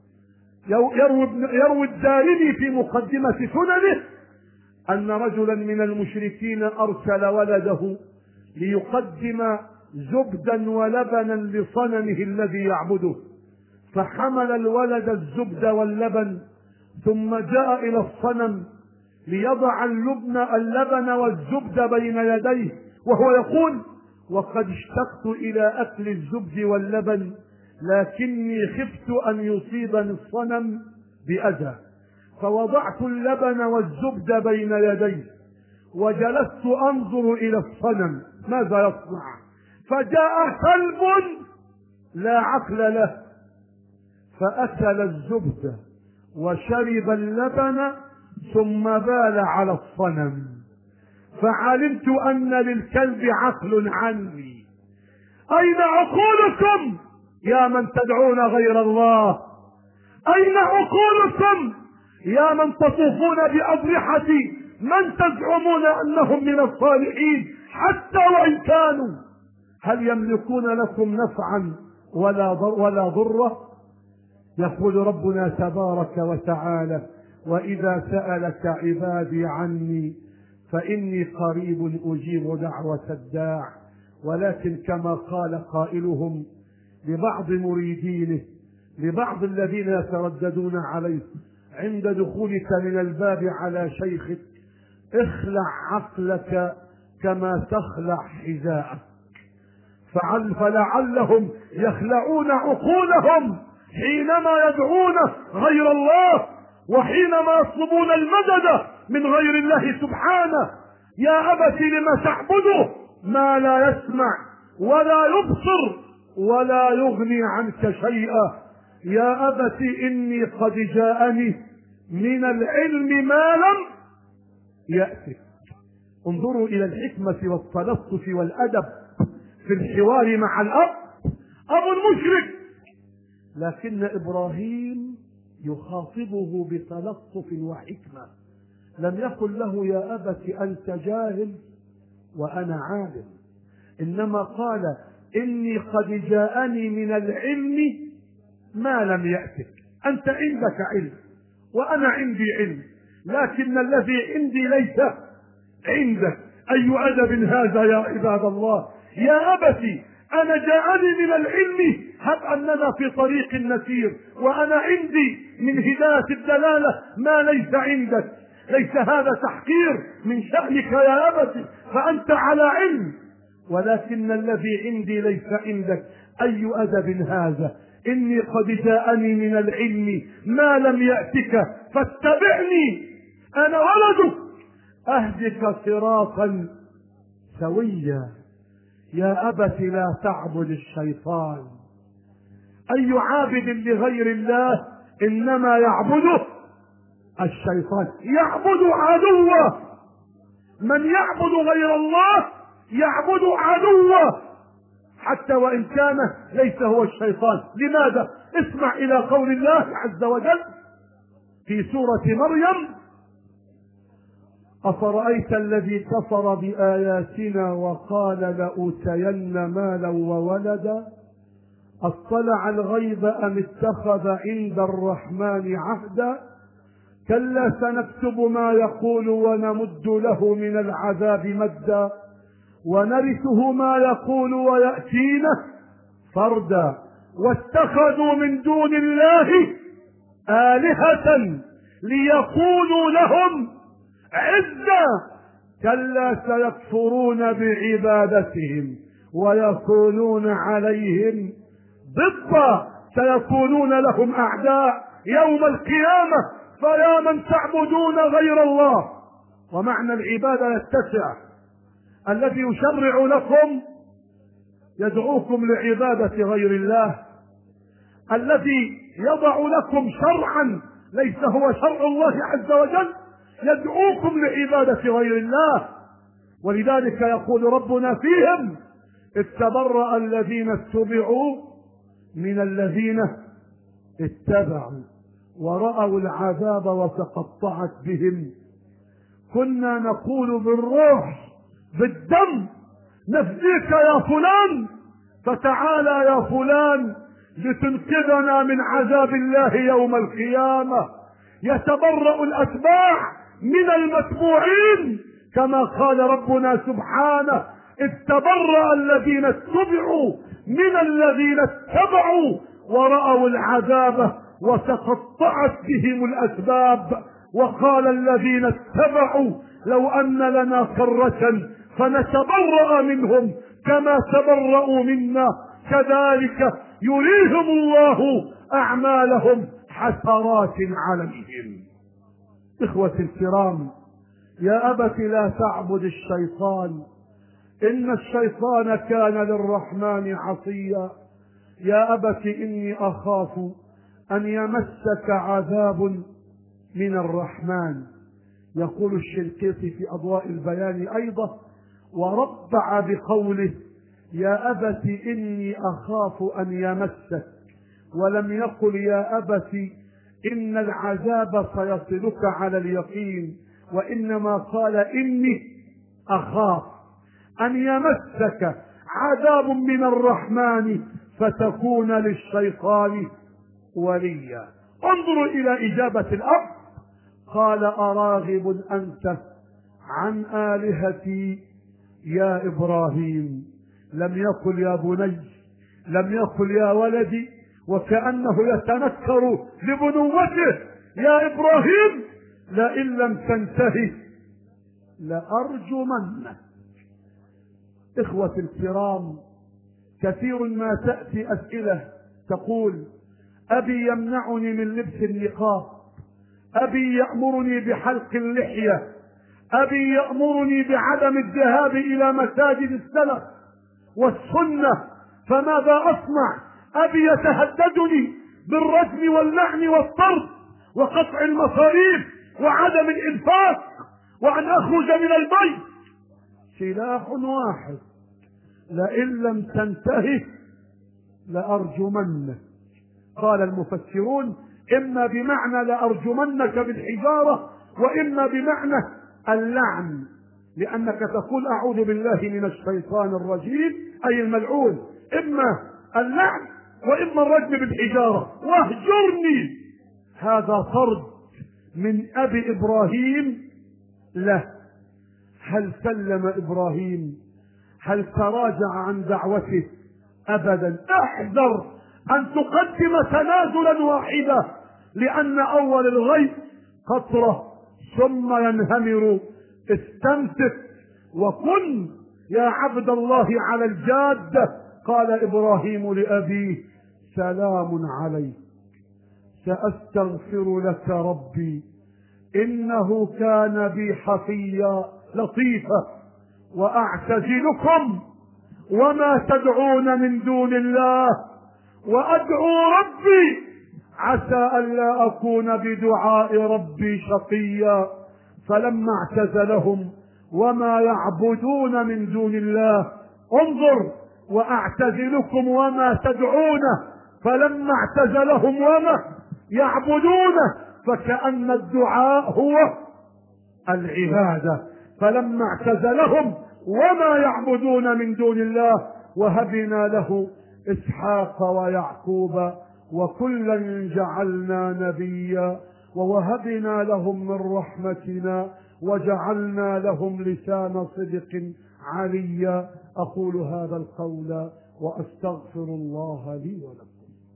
يروي الدارمي في مقدمة سننه أن رجلا من المشركين أرسل ولده ليقدم زبدا ولبنا لصنمه الذي يعبده، فحمل الولد الزبد واللبن ثم جاء إلى الصنم ليضع اللبن والزبد بين يديه وهو يقول وقد اشتقت إلى أكل الزبد واللبن لكني خفت أن يصيبني الصنم بأذى، فوضعت اللبن والزبد بين يدي وجلست أنظر إلى الصنم ماذا يصنع، فجاء كلب لا عقل له فأكل الزبد وشرب اللبن ثم بال على الصنم، فعلمت أن للكلب عقل عني. أين عقولكم يا من تدعون غير الله؟ أين عقولكم يا من تطوفون بأضرحة من تزعمون أنهم من الصالحين حتى وإن كانوا؟ هل يملكون لكم نفعا ولا ضرا؟ يقول ربنا تبارك وتعالى وإذا سألك عبادي عني فإني قريب أجيب دعوة الداع، ولكن كما قال قائلهم لبعض مريدينه لبعض الذين يترددون عليه عند دخولك من الباب على شيخك اخلع عقلك كما تخلع حذاءك، فلعلهم يخلعون عقولهم حينما يدعون غير الله وحينما يطلبون المدد من غير الله سبحانه. يا أبت لم تعبده ما لا يسمع ولا يبصر ولا يغني عنك شيئا. يا أبت إني قد جاءني من العلم ما لم يأتك. انظروا إلى الحكمة والتلطف والأدب في الحوار مع الأب، أبو المشرك، لكن إبراهيم يخاطبه بتلطف وحكمة. لم يقل له يا أبت أنت جاهل وأنا عالم، إنما قال إني قد جاءني من العلم ما لم يأتك. أنت عندك علم وأنا عندي علم، لكن الذي عندي ليس عندك. أي أدب هذا يا عباد الله؟ يا أبتي أنا جاءني من العلم، هب أننا في طريق نسير وأنا عندي من هداية الدلالة ما ليس عندك. ليس هذا تحقير من شأنك يا أبتي، فأنت على علم، ولكن الذي عندي ليس عندك. أي أدب هذا؟ إني قد جاءني من العلم ما لم يأتك فاتبعني أنا ولدك أهدك صراطا سويا. يا أبت لا تعبد الشيطان. أي عابد لغير الله إنما يعبده الشيطان، يعبد عدوه. من يعبد غير الله يعبد عدوه. حتى وإن كان ليس هو الشيطان. لماذا؟ اسمع إلى قول الله عز وجل في سورة مريم: أفرأيت الذي كفر بآياتنا وقال لأوتين مالا وولدا أطلع الغيب أم اتخذ عند الرحمن عهدا كلا سنكتب ما يقول ونمد له من العذاب مدا ونرثه ما يقول ويأتينا فردا واتخذوا من دون الله آلهة ليكونوا لهم عزا كلا سيكفرون بعبادتهم ويكونون عليهم ضدا سيكونون لهم أعداء يوم القيامة فيا من تعبدون غير الله. ومعنى العبادة يتسع: الذي يشرع لكم يدعوكم لعبادة غير الله، الذي يضع لكم شرعا ليس هو شرع الله عز وجل يدعوكم لعبادة غير الله. ولذلك يقول ربنا فيهم: إذ تبرأ الذين اتبعوا من الذين اتبعوا ورأوا العذاب وتقطعت بهم. كنا نقول بالروح بالدم نفديك يا فلان فتعالى يا فلان لتنقذنا من عذاب الله يوم القيامة. يتبرأ الأتباع من المتبوعين كما قال ربنا سبحانه: إذ تبرأ الذين اتبعوا من الذين اتبعوا ورأوا العذاب وتقطعت بهم الأسباب. وقال الذين اتبعوا: لو أن لنا كرة فنتبرأ منهم كما تبرأوا منا كذلك يريهم الله أعمالهم حسرات عليهم. إخوتي الكرام، يا أبت لا تعبد الشيطان إن الشيطان كان للرحمن عصيا. يا أبت إني أخاف أن يمسك عذاب من الرحمن. يقول الشنقيطي في أضواء البيان أيضا وربع بقوله: يا أبت إني أخاف أن يمسك، ولم يقل يا أبت إن العذاب سيصلك على اليقين، وإنما قال إني أخاف أن يمسك عذاب من الرحمن فتكون للشيطان وليا. انظروا إلى إجابة الأب: قال أراغب أنت عن آلهتي يا إبراهيم. لم يقل يا بني، لم يقل يا ولدي، وكأنه يتنكر لبنوته: يا إبراهيم لئن لم تنتهي لأرجمنك. إخوتي الكرام، كثير ما تأتي أسئلة تقول: أبي يمنعني من لبس النقاب، أبي يأمرني بحلق اللحية، أبي يأمرني بعدم الذهاب إلى مساجد السلف والسنة، فماذا أصنع؟ أبي يتهددني بالرجم واللعن والطرد وقطع المصاريف وعدم الإنفاق وأن أخرج من البيت. سلاح واحد: لئن لم تنتهي لأرجمنك. قال المفسرون: إما بمعنى لأرجمنك بالحجارة، وإما بمعنى اللعن، لأنك تقول أعوذ بالله من الشيطان الرجيم أي الملعون، إما اللعن وإما الرجم بالحجارة. واهجرني، هذا طرد من أبي إبراهيم له. هل سلم إبراهيم؟ هل تراجع عن دعوته؟ أبدا. احذر أن تقدم تنازلا واحدا، لأن أول الغيث قطرة ثم ينهمر. استمسك وكن يا عبد الله على الجادة. قال إبراهيم لأبيه: سلام عليك سأستغفر لك ربي إنه كان بي حفيا لطيفا وأعتزلكم وما تدعون من دون الله وأدعو ربي عسى ألا أكون بدعاء ربي شقيا. فلما اعتزلهم وما يعبدون من دون الله، انظر وأعتزلكم وما تدعونه، فلما اعتزلهم وما يعبدونه فكأن الدعاء هو العبادة. فلما اعتزلهم وما يعبدون من دون الله وهبنا له إسحاق ويعقوب وكلا جعلنا نبيا ووهبنا لهم من رحمتنا وجعلنا لهم لسان صدق عليا. أقول هذا القول وأستغفر الله لي ولكم.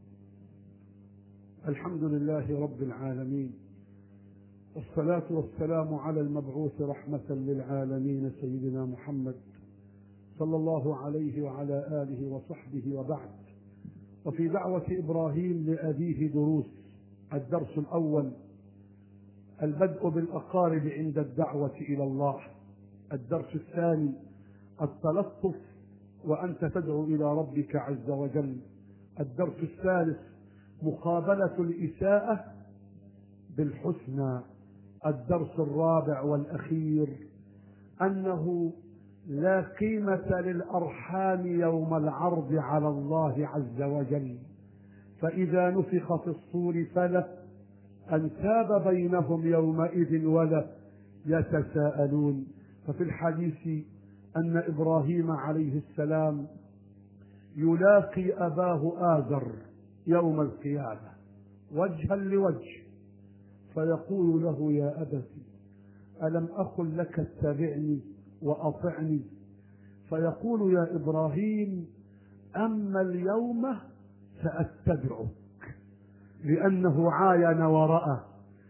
الحمد لله رب العالمين، والصلاة والسلام على المبعوث رحمة للعالمين سيدنا محمد صلى الله عليه وعلى آله وصحبه وبعد. وفي دعوة إبراهيم لأبيه دروس. الدرس الأول: البدء بالأقارب عند الدعوة إلى الله. الدرس الثاني: التلطف وأنت تدعو إلى ربك عز وجل. الدرس الثالث: مقابلة الإساءة بالحسنى. الدرس الرابع والأخير: أنه لا قيمة للأرحام يوم العرض على الله عز وجل، فإذا نفخ في الصور فلا أنساب بينهم يومئذ ولا يتساءلون. ففي الحديث أن إبراهيم عليه السلام يلاقي أباه آزر يوم القيامة وجها لوجه، فيقول له: يا أبت ألم أقل لك اتبعني وأطعني؟ فيقول: يا إبراهيم أما اليوم سأتبعك، لأنه عاين ورأى.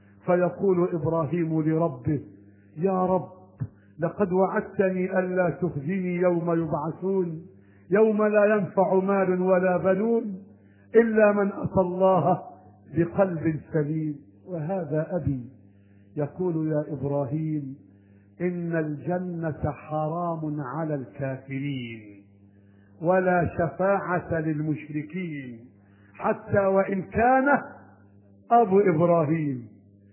فيقول إبراهيم لربه: يا رب لقد وعدتني ألا تخزني يوم يبعثون، يوم لا ينفع مال ولا بنون إلا من أتى الله بقلب سليم. وهذا أبي يقول: يا إبراهيم إن الجنة حرام على الكافرين ولا شفاعة للمشركين حتى وإن كان أبو إبراهيم.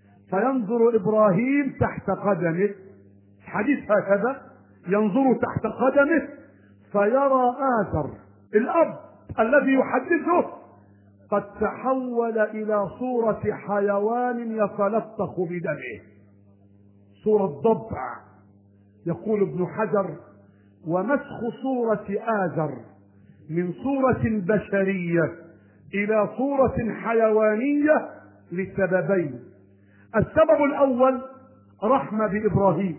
فينظر إبراهيم تحت قدمه، حديث هكذا، ينظر تحت قدمه فيرى آزر الأب الذي يحدثه قد تحول إلى صورة حيوان يتلطخ بدمه، صورة ضبع. يقول ابن حجر: ومسخ صورة آزر من صورة بشرية إلى صورة حيوانية لسببين. السبب الأول رحمة بإبراهيم،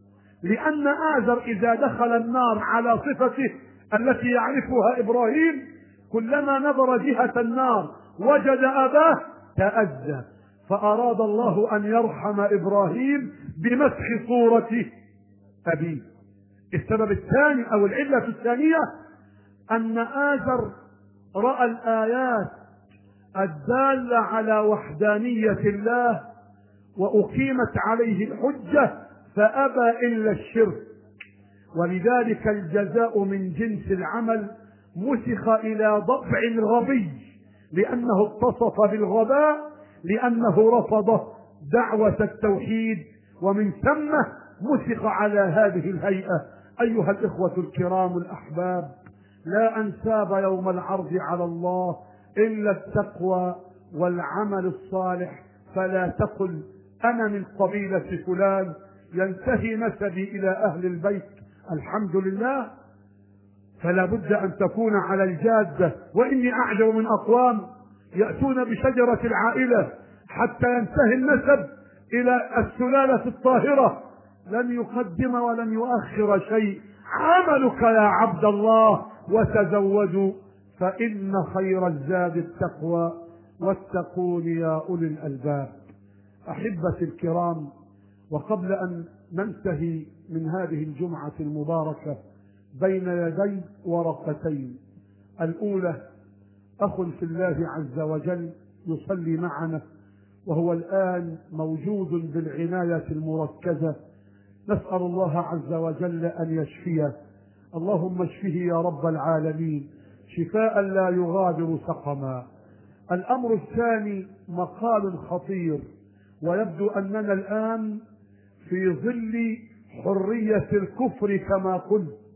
لأن آزر إذا دخل النار على صفته التي يعرفها إبراهيم كلما نظر جهة النار وجد أباه تأذى، فأراد الله أن يرحم إبراهيم بمسخ صورة أبيه. السبب الثاني أو العلة الثانية أن آزر رأى الآيات الدالة على وحدانية الله وأقيمت عليه الحجة فأبى إلا الشرك، ولذلك الجزاء من جنس العمل مسخ إلى ضبع غبي لأنه اتصف بالغباء، لأنه رفض دعوة التوحيد، ومن ثم مسخ على هذه الهيئة. أيها الإخوة الكرام الأحباب، لا أنساب يوم العرض على الله إلا التقوى والعمل الصالح. فلا تقل أنا من قبيلة فلان ينتهي نسبي إلى أهل البيت، الحمد لله، فلا بد أن تكون على الجادة. وإني أعجب من أقوام يأتون بشجرة العائلة حتى ينتهي النسب إلى السلالة الطاهرة، لن يقدم ولن يؤخر شيء. عملك يا عبد الله، وتزودوا فإن خير الزاد التقوى واتقون يا أولي الألباب. أحبتي الكرام، وقبل أن ننتهي من هذه الجمعة المباركة بين يدي ورقتين. الأولى أخ في الله عز وجل يصلي معنا وهو الآن موجود بالعناية المركزة، نسأل الله عز وجل أن يشفيه، اللهم اشفه يا رب العالمين شفاء لا يغادر سقما. الأمر الثاني مقال خطير، ويبدو أننا الآن في ظل حرية الكفر كما قلت،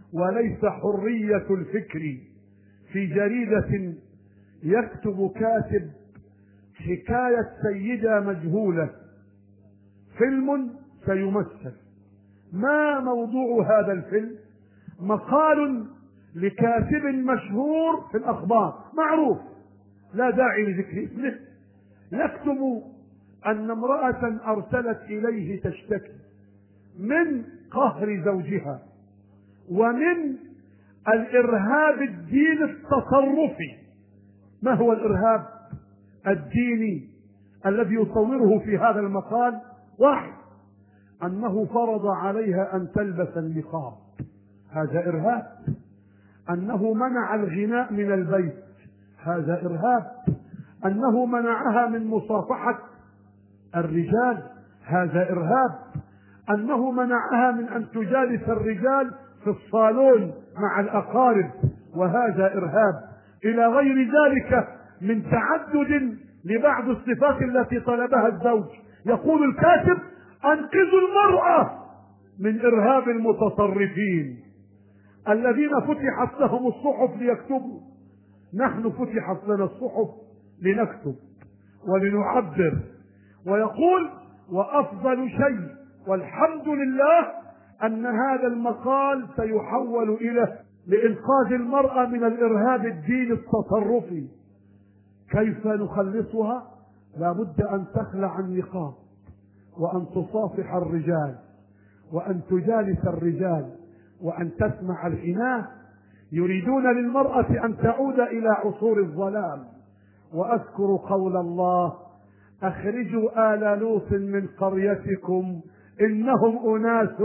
وليس حرية الفكر. في جريدة يكتب كاتب حكاية سيدة مجهولة، فيلم سيمثل. ما موضوع هذا الفيلم؟ مقال لكاتب مشهور في الأخبار معروف لا داعي لذكر اسمه، يكتب أن امرأة أرسلت إليه تشتكي من قهر زوجها ومن الإرهاب الديني التصرفي. ما هو الإرهاب الديني الذي يصوره في هذا المقال؟ واحد، أنه فرض عليها أن تلبس النقاب، هذا إرهاب. أنه منع الغناء من البيت، هذا إرهاب. أنه منعها من مصافحة الرجال، هذا إرهاب. أنه منعها من أن تجالس الرجال في الصالون مع الأقارب، وهذا إرهاب. إلى غير ذلك من تعدد لبعض الصفات التي طلبها الزوج. يقول الكاتب: أنقذوا المرأة من إرهاب المتصرفين الذين فتحت لهم الصحف ليكتبوا. نحن فتحت لنا الصحف لنكتب ولنعبر. ويقول: وأفضل شيء والحمد لله أن هذا المقال سيحول إلى لإنقاذ المرأة من الإرهاب الديني التصرفي. كيف نخلصها؟ لا بد أن تخلع النقاب وأن تصافح الرجال وأن تجالس الرجال وأن تسمع الإناث. يريدون للمرأة أن تعود إلى عصور الظلام. وأذكر قول الله: أخرجوا آل لوط من قريتكم إنهم أناس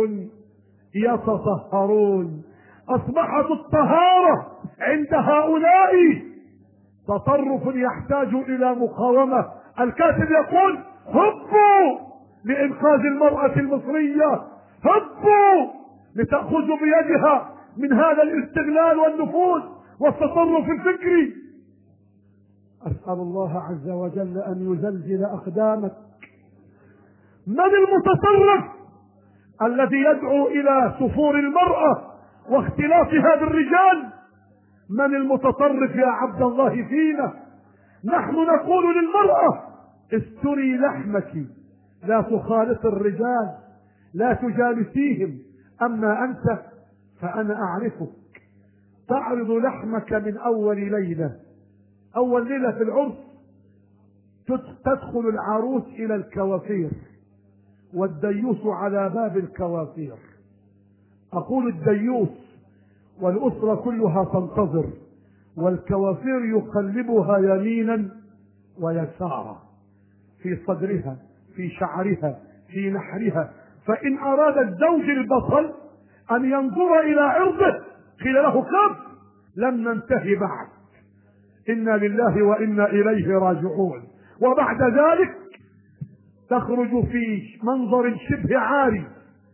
يتطهرون. أصبحت الطهارة عند هؤلاء تطرف يحتاج إلى مقاومة. الكاتب يقول: هبوا لإنقاذ المرأة المصرية، هبوا لتأخذوا بيدها من هذا الاستغلال والنفوذ والتصرف الفكري. أسأل الله عز وجل أن يزلزل أقدامك. من المتصرف الذي يدعو إلى سفور المرأة واختلاطها بالرجال؟ من المتصرف يا عبد الله فينا؟ نحن نقول للمرأة: استري لحمك، لا تخالط الرجال، لا تجالسيهم. أما أنت فأنا أعرفك، تعرض لحمك من أول ليلة. أول ليلة في العرس تدخل العروس إلى الكوافير والديوس على باب الكوافير. أقول الديوس والأسرة كلها تنتظر، والكوافير يقلبها يمينا ويسارا في صدرها، في شعرها، في نحرها. فإن أراد الزوج البطل أن ينظر إلى عرضه قيل له: كم؟ لم ننتهي بعد، إنا لله وإنا إليه راجعون. وبعد ذلك تخرج في منظر شبه عاري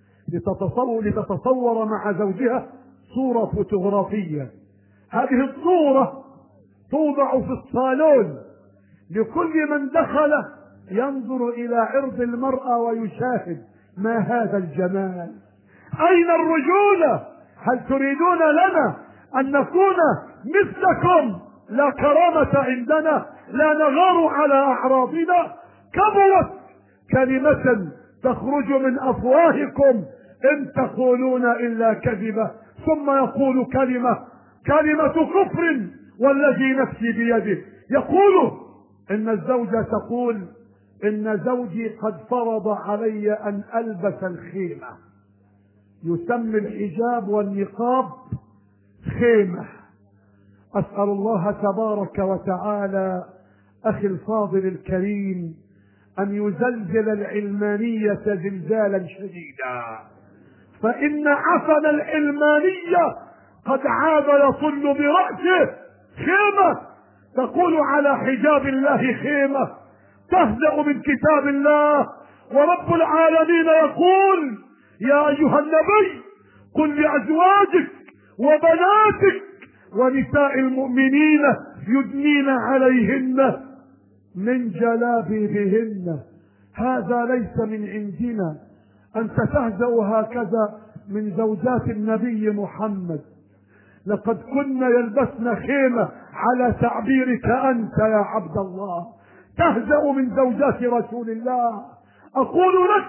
لتتصور مع زوجها صورة فوتوغرافية. هذه الصورة توضع في الصالون لكل من دخل ينظر إلى عرض المرأة ويشاهد ما هذا الجمال. أين الرجولة؟ هل تريدون لنا أن نكون مثلكم؟ لا كرامة عندنا، لا نغار على أعراضنا. كبرت كلمة تخرج من أفواهكم إن تقولون إلا كذبة. ثم يقول كلمة كفر والذي نفسي بيده. يقول إن الزوجة تقول: إن زوجي قد فرض علي أن ألبس الخيمة. يسمي الحجاب والنقاب خيمة. أسأل الله تبارك وتعالى أخي الفاضل الكريم أن يزلزل العلمانية زلزالا شديدا، فإن عفن العلمانية قد عاد يصل برأسه. خيمة تقول على حجاب الله خيمة، تهزأ من كتاب الله. ورب العالمين يقول: يا أيها النبي قل لأزواجك وبناتك ونساء المؤمنين يدنين عليهن من جلابيبهن. هذا ليس من عندنا. أنت تهزأ هكذا من زوجات النبي محمد لقد كنا يلبسن خيمة على تعبيرك أنت يا عبد الله، تهزأ من زوجات رسول الله. أقول لك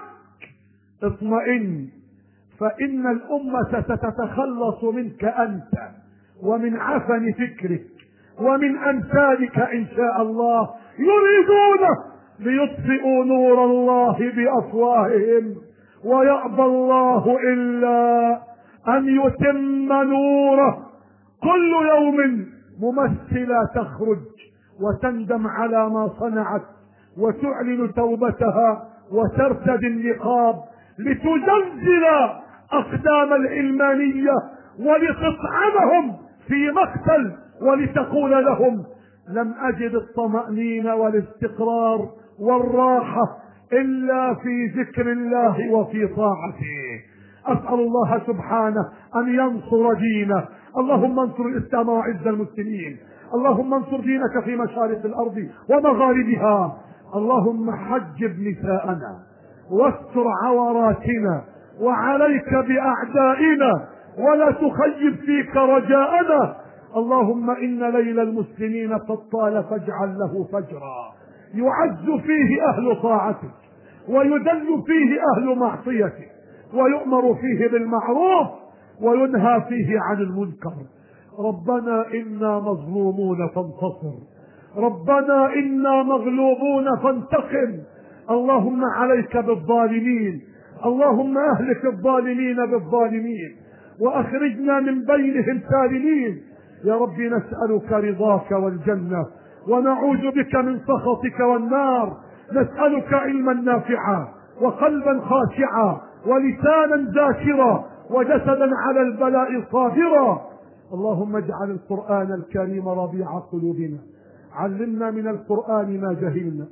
اطمئن، فإن الأمة ستتخلص منك أنت ومن عفن فكرك ومن أمثالك إن شاء الله. يريدون ليطفئوا نور الله بأفواههم ويأبى الله إلا أن يتم نوره. كل يوم ممثلة تخرج وتندم على ما صنعت وتعلن توبتها وترتدي النقاب لتزلزل أقدام العلمانية ولتطعنهم في مقتل ولتقول لهم لم أجد الطمأنينة والاستقرار والراحة إلا في ذكر الله وفي طاعته. أسأل الله سبحانه أن ينصر دينه. اللهم انصر الإسلام وعز المسلمين. اللهم انصر دينك في مشارق الأرض ومغاربها. اللهم حجب نساءنا واستر عوراتنا وعليك بأعدائنا ولا تخيب فيك رجاءنا. اللهم إن ليل المسلمين قد طال فاجعل له فجرا يعز فيه أهل طاعتك ويذل فيه أهل معصيتك ويؤمر فيه بالمعروف وينهى فيه عن المنكر. ربنا إنا مظلومون فانتصر، ربنا إنا مغلوبون فانتقم. اللهم عليك بالظالمين، اللهم أهلك الظالمين بالظالمين وأخرجنا من بينهم سالمين. يا رب نسألك رضاك والجنة ونعوذ بك من سخطك والنار. نسألك علما نافعا وقلبا خاشعا ولسانا ذاكرا وجسدا على البلاء صابرا. اللهم اجعل القرآن الكريم ربيع قلوبنا، علمنا من القرآن ما جهلنا،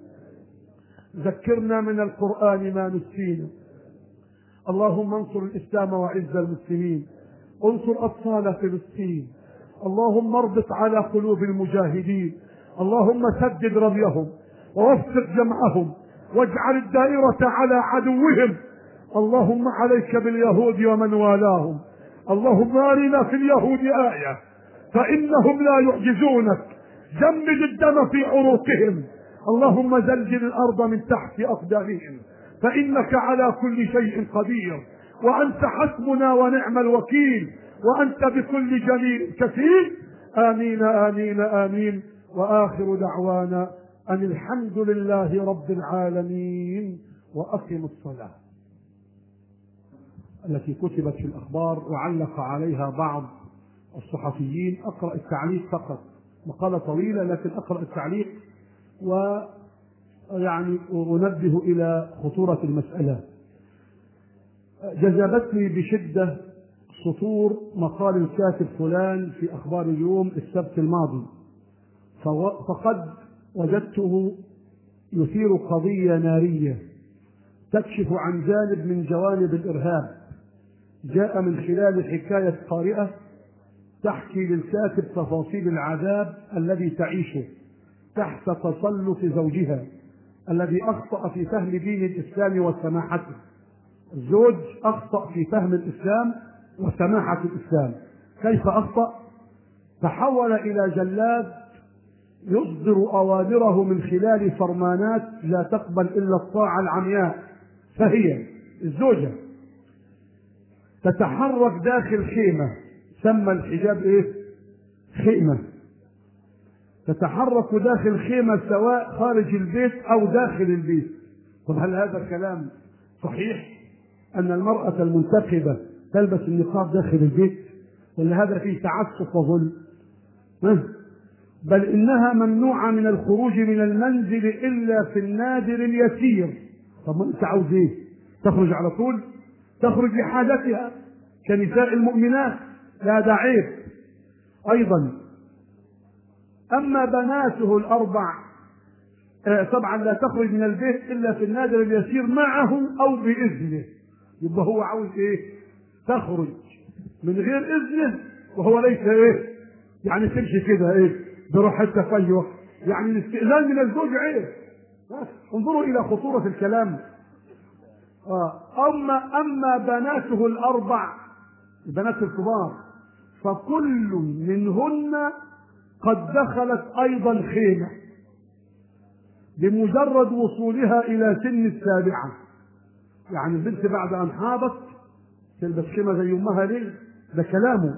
ذكرنا من القرآن ما نسينا. اللهم انصر الإسلام وعز المسلمين، انصر أطفال فلسطين. اللهم اربط على قلوب المجاهدين، اللهم سدد رميهم ووفق جمعهم واجعل الدائرة على عدوهم. اللهم عليك باليهود ومن والاهم. اللهم أرنا في اليهود آية فإنهم لا يعجزونك، جمد الدم في عروقهم. اللهم زلزل الأرض من تحت أقدامهم فإنك على كل شيء قدير، وأنت حسبنا ونعم الوكيل، وأنت بكل جليل كفيل. آمين آمين آمين. وآخر دعوانا أن الحمد لله رب العالمين. وأقم الصلاة التي كتبت في الأخبار وعلق عليها بعض الصحفيين. أقرأ التعليق فقط، مقالة طويلة لكن أقرأ التعليق ويعني أنبه إلى خطورة المسألة. جذبتني بشدة سطور مقال الكاتب فلان في أخبار اليوم السبت الماضي، فقد وجدته يثير قضية نارية تكشف عن جانب من جوانب الإرهاب. جاء من خلال حكاية قارئة تحكي للكاتب تفاصيل العذاب الذي تعيشه تحت تسلط زوجها الذي أخطأ في فهم دين الإسلام وسماحته. الزوج أخطأ في فهم الإسلام وسماحة الإسلام. كيف أخطأ؟ تحول إلى جلاد يصدر أوامره من خلال فرمانات لا تقبل إلا الطاعة العمياء. فهي الزوجة تتحرك داخل خيمة، سمى الحجاب إيه؟ خيمة. تتحرك داخل خيمة سواء خارج البيت أو داخل البيت. طب هل هذا الكلام صحيح أن المرأة المنتخبة تلبس النقاب داخل البيت؟ ولا هذا فيه تعسف وظلم؟ بل إنها ممنوعة من الخروج من المنزل إلا في النادر اليسير. طب ما أنت عاوز إيه؟ تخرج على طول؟ تخرج لحاجتها كنساء المؤمنات، لا ده عيب. أيضا أما بناته الأربع طبعا لا تخرج من البيت إلا في النادر اليسير معه أو بإذنه. يبقى هو عاوز إيه؟ تخرج من غير إذنه وهو ليس إيه؟ يعني تمشي كده إيه؟ بروح التفيح. يعني الاستئذان من الزوج عيب. انظروا إلى خطورة الكلام. أما بناته الأربع، البنات الكبار، فكل منهن قد دخلت أيضا خيمة بمجرد وصولها إلى سن السابعة. يعني البنت بعد أن حاضت تلبس خيمة زي أمها ليه؟ ده كلامه.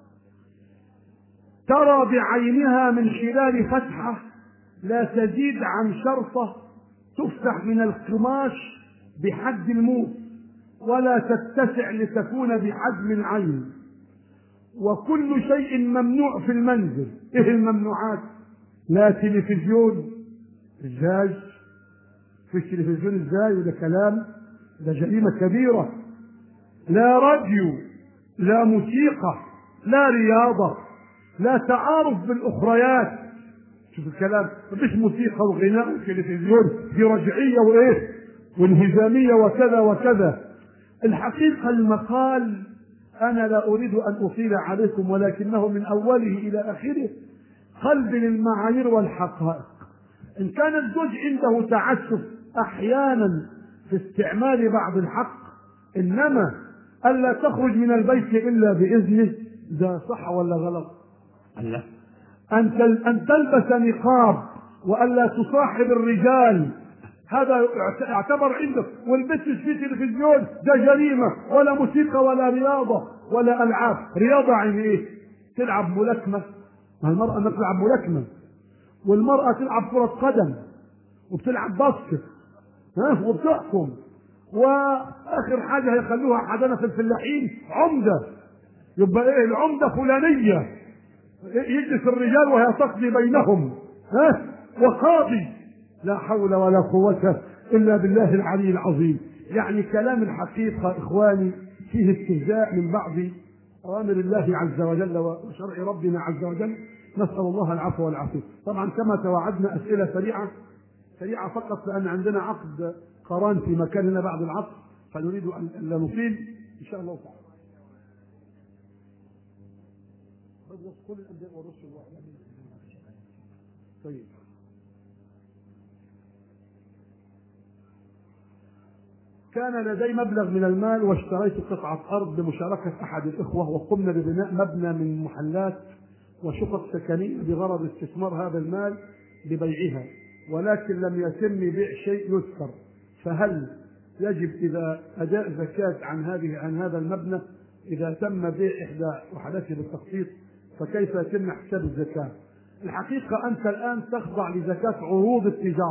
ترى بعينها من خلال فتحة لا تزيد عن شرطة تفتح من القماش بحد الموس ولا تتسع لتكون بحجم العين، وكل شيء ممنوع في المنزل. ايه الممنوعات؟ لا تلفزيون، ازاي؟ في التلفزيون ازاي؟ وده كلام، ده جريمة كبيرة. لا راديو، لا موسيقى، لا رياضة، لا تعارف بالأخريات. شوف الكلام، مفيش موسيقى وغناء وتلفزيون، دي رجعية وايه وانهزامية وكذا وكذا. الحقيقة المقال أنا لا أريد أن أطيل عليكم، ولكنه من أوله إلى آخره قلب للمعايير والحقائق. إن كان الزوج عنده تعسف أحيانا في استعمال بعض الحق، إنما ألا تخرج من البيت إلا بإذنه، ده صح ولا غلط؟ الله. أن تلبس نقاب وألا تصاحب الرجال، هذا اعتبر عندك. والبس في تلفزيون، ده جريمة. ولا موسيقى ولا رياضة ولا ألعاب. رياضة يعني إيه؟ تلعب ملاكمة، المرأة تلعب ملاكمة، والمرأة تلعب كرة قدم وبتلعب باسكت وبتحكم، وآخر حاجة هيخلوها حدانا في الفلاحين عمدة. يبقى إيه العمدة فلانية، يجلس الرجال وهي تقضي بينهم وقاضي. لا حول ولا قوة إلا بالله العلي العظيم. يعني كلام الحقيقة إخواني فيه استهزاء من بعض أوامر الله عز وجل وشرع ربنا عز وجل. نسأل الله العفو والعافية. طبعا كما توعدنا أسئلة سريعة فقط، لأن عندنا عقد قران في مكاننا بعد العصر، فنريد أن لا نطيل إن شاء الله تعالى. كل الأنبياء والرسل طيب. كان لدي مبلغ من المال واشتريت قطعة أرض بمشاركة أحد الإخوة، وقمنا ببناء مبنى من محلات وشقق سكنية بغرض استثمار هذا المال لبيعها، ولكن لم يتم بيع شيء يذكر. فهل يجب إذا أداء زكاة عن هذا المبنى إذا تم بيع إحدى وحداته بالتخطيط؟ فكيف يتم حساب الزكاة؟ الحقيقة أنت الآن تخضع لزكاة عروض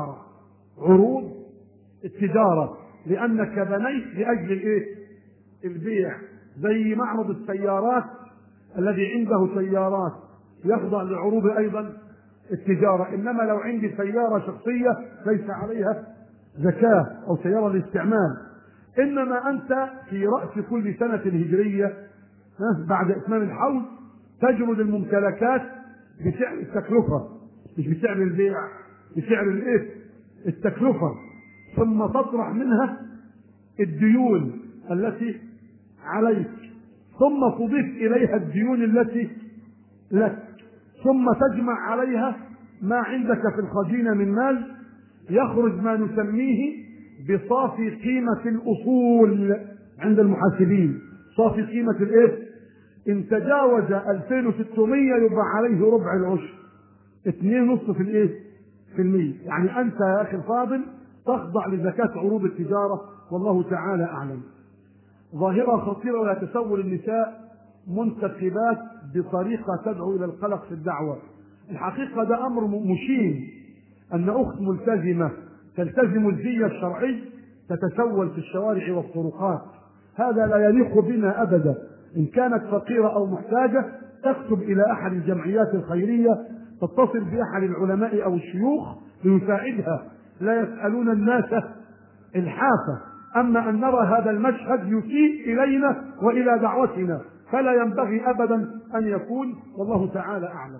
التجارة، لأنك بنيت لأجل الإيه؟ البيع. زي معرض السيارات الذي عنده سيارات يخضع لعروض أيضا التجارة. إنما لو عندي سيارة شخصية ليس عليها زكاة، أو سيارة للاستعمال. إنما أنت في رأس كل سنة هجرية بعد إتمام الحول تجرد الممتلكات بسعر التكلفة، مش بسعر البيع، بسعر الإيه؟ التكلفة. ثم تطرح منها الديون التي عليك، ثم تضيف إليها الديون التي لك، ثم تجمع عليها ما عندك في الخزينة من مال، يخرج ما نسميه بصافي قيمة الأصول عند المحاسبين. صافي قيمة الإيه؟ إن تجاوز 2600 يبقى عليه ربع العشر، 2.5 في الإيه؟ في المية. يعني أنت يا أخي الفاضل تخضع لزكاة عروض التجارة، والله تعالى أعلم. ظاهرة خطيرة لا تسول النساء منتخبات بطريقة تدعو إلى القلق في الدعوة. الحقيقة ده أمر مشين، أن أخت ملتزمة تلتزم الزي الشرعي تتسول في الشوارع والطرقات، هذا لا يليق بنا أبدا. إن كانت فقيرة أو محتاجة تكتب إلى أحد الجمعيات الخيرية، تتصل بأحد العلماء أو الشيوخ ليساعدها، لا يسألون الناس الحافة. أما أن نرى هذا المشهد يسيء إلينا وإلى دعوتنا فلا ينبغي أبدا أن يكون، والله تعالى أعلم.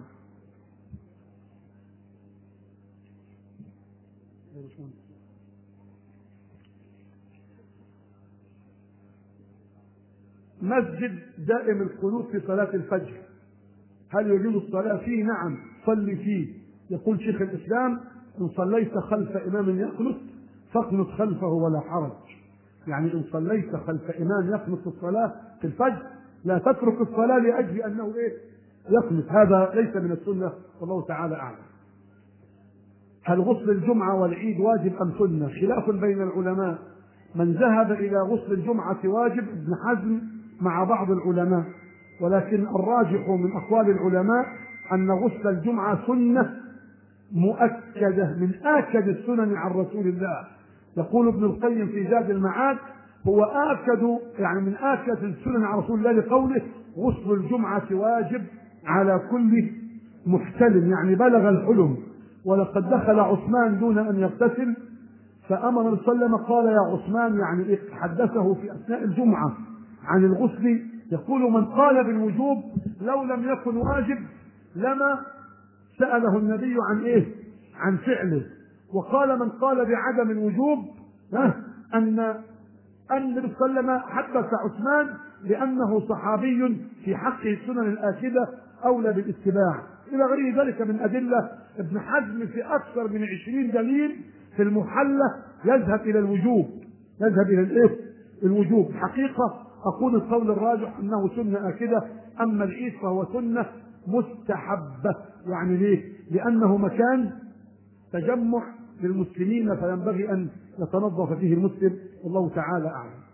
مسجد دائم القنوت في صلاة الفجر، هل يجوز الصلاة فيه؟ نعم، صلي فيه. يقول شيخ الإسلام: إن صليت خلف إمام يقنت فاقنت خلفه ولا حرج. يعني إن صليت خلف إمام يقنط الصلاة في الفجر لا تترك الصلاة لأجل أنه يقنط، هذا ليس من السنة، والله تعالى أعلم. هل غسل الجمعة والعيد واجب أم سنة؟ خلاف بين العلماء، من ذهب إلى غسل الجمعة واجب ابن حزم مع بعض العلماء، ولكن الراجح من أقوال العلماء أن غسل الجمعة سنة مؤكدة من آكد السنن عن رسول الله. يقول ابن القيم في زاد المعاد هو آكد، يعني من آكد السنن عن رسول الله لقوله غسل الجمعة واجب على كل محتلم، يعني بلغ الحلم. ولقد دخل عثمان دون أن يغتسل فأمر النبي صلى الله عليه وسلم قال يا عثمان، يعني حدثه في أثناء الجمعة عن الغسل، يقول من قال بالوجوب لو لم يكن واجب لما سأله النبي عن عن فعله. وقال من قال بعدم الوجوب أن النبي صلى الله عليه وسلم حدث عثمان لأنه صحابي في حقه السنن الآكدة أولى بالاتباع، إلى غير ذلك من أدلة. ابن حزم في أكثر من 20 دليل في المحلة يذهب إلى الوجوب، يذهب إلى الوجوب. حقيقة أقول القول الراجح أنه سنة آكدة، أما العيد فهو سنة مستحبة. يعني ليه؟ لأنه مكان تجمع للمسلمين فينبغي أن يتنظف فيه المسلم، والله تعالى أعلم.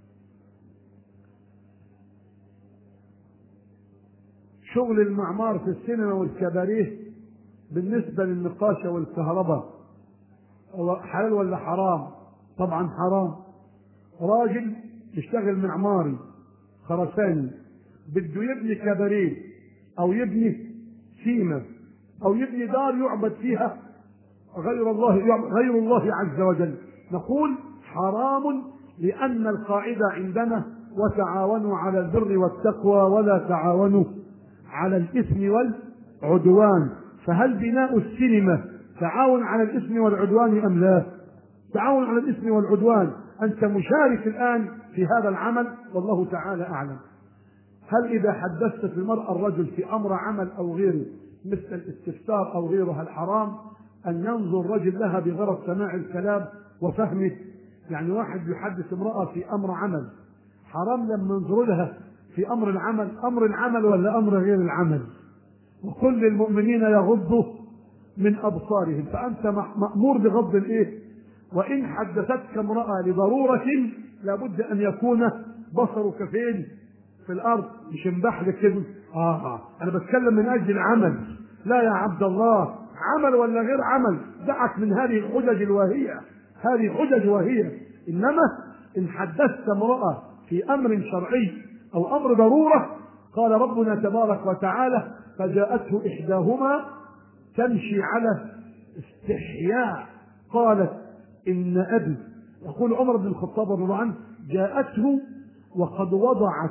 شغل المعمار في السينما والكباريه بالنسبة للنقاشة والكهرباء حلال ولا حرام؟ طبعا حرام. راجل يشتغل معماري خرساني بده يبني كباريه أو يبني سينما أو يبني دار يعبد فيها غير الله عز وجل، نقول حرام، لأن القاعدة عندنا وتعاونوا على البر والتقوى ولا تعاونوا على الإثم والعدوان. فهل بناء السينما تعاون على الإثم والعدوان أم لا؟ تعاون على الإثم والعدوان، أنت مشارك الآن في هذا العمل، والله تعالى أعلم. هل إذا حدثت في المرأة الرجل في أمر عمل أو غيره مثل الاستفسار أو غيره هل حرام أن ينظر الرجل لها بغرض سماع الكلام وفهمه؟ يعني واحد يحدث امرأة في أمر عمل، حرام لما ينظر لها في أمر العمل، أمر العمل ولا أمر غير العمل؟ وكل المؤمنين يغضوا من أبصارهم، فأنت مأمور بغض وإن حدثتك امرأة لضرورة لابد أن يكون بصرك فين؟ في الأرض، مش مبحلك كده. أنا بتكلم من أجل العمل. لا يا عبد الله، عمل ولا غير عمل، دعك من هذه الحجج الواهية، هذه حجج واهية. إنما إن حدثت امرأة في أمر شرعي أو أمر ضرورة، قال ربنا تبارك وتعالى فجاءته إحداهما تمشي على استحياء قالت إن أبي، يقول عمر بن الخطاب رضي الله عنه جاءته وقد وضعت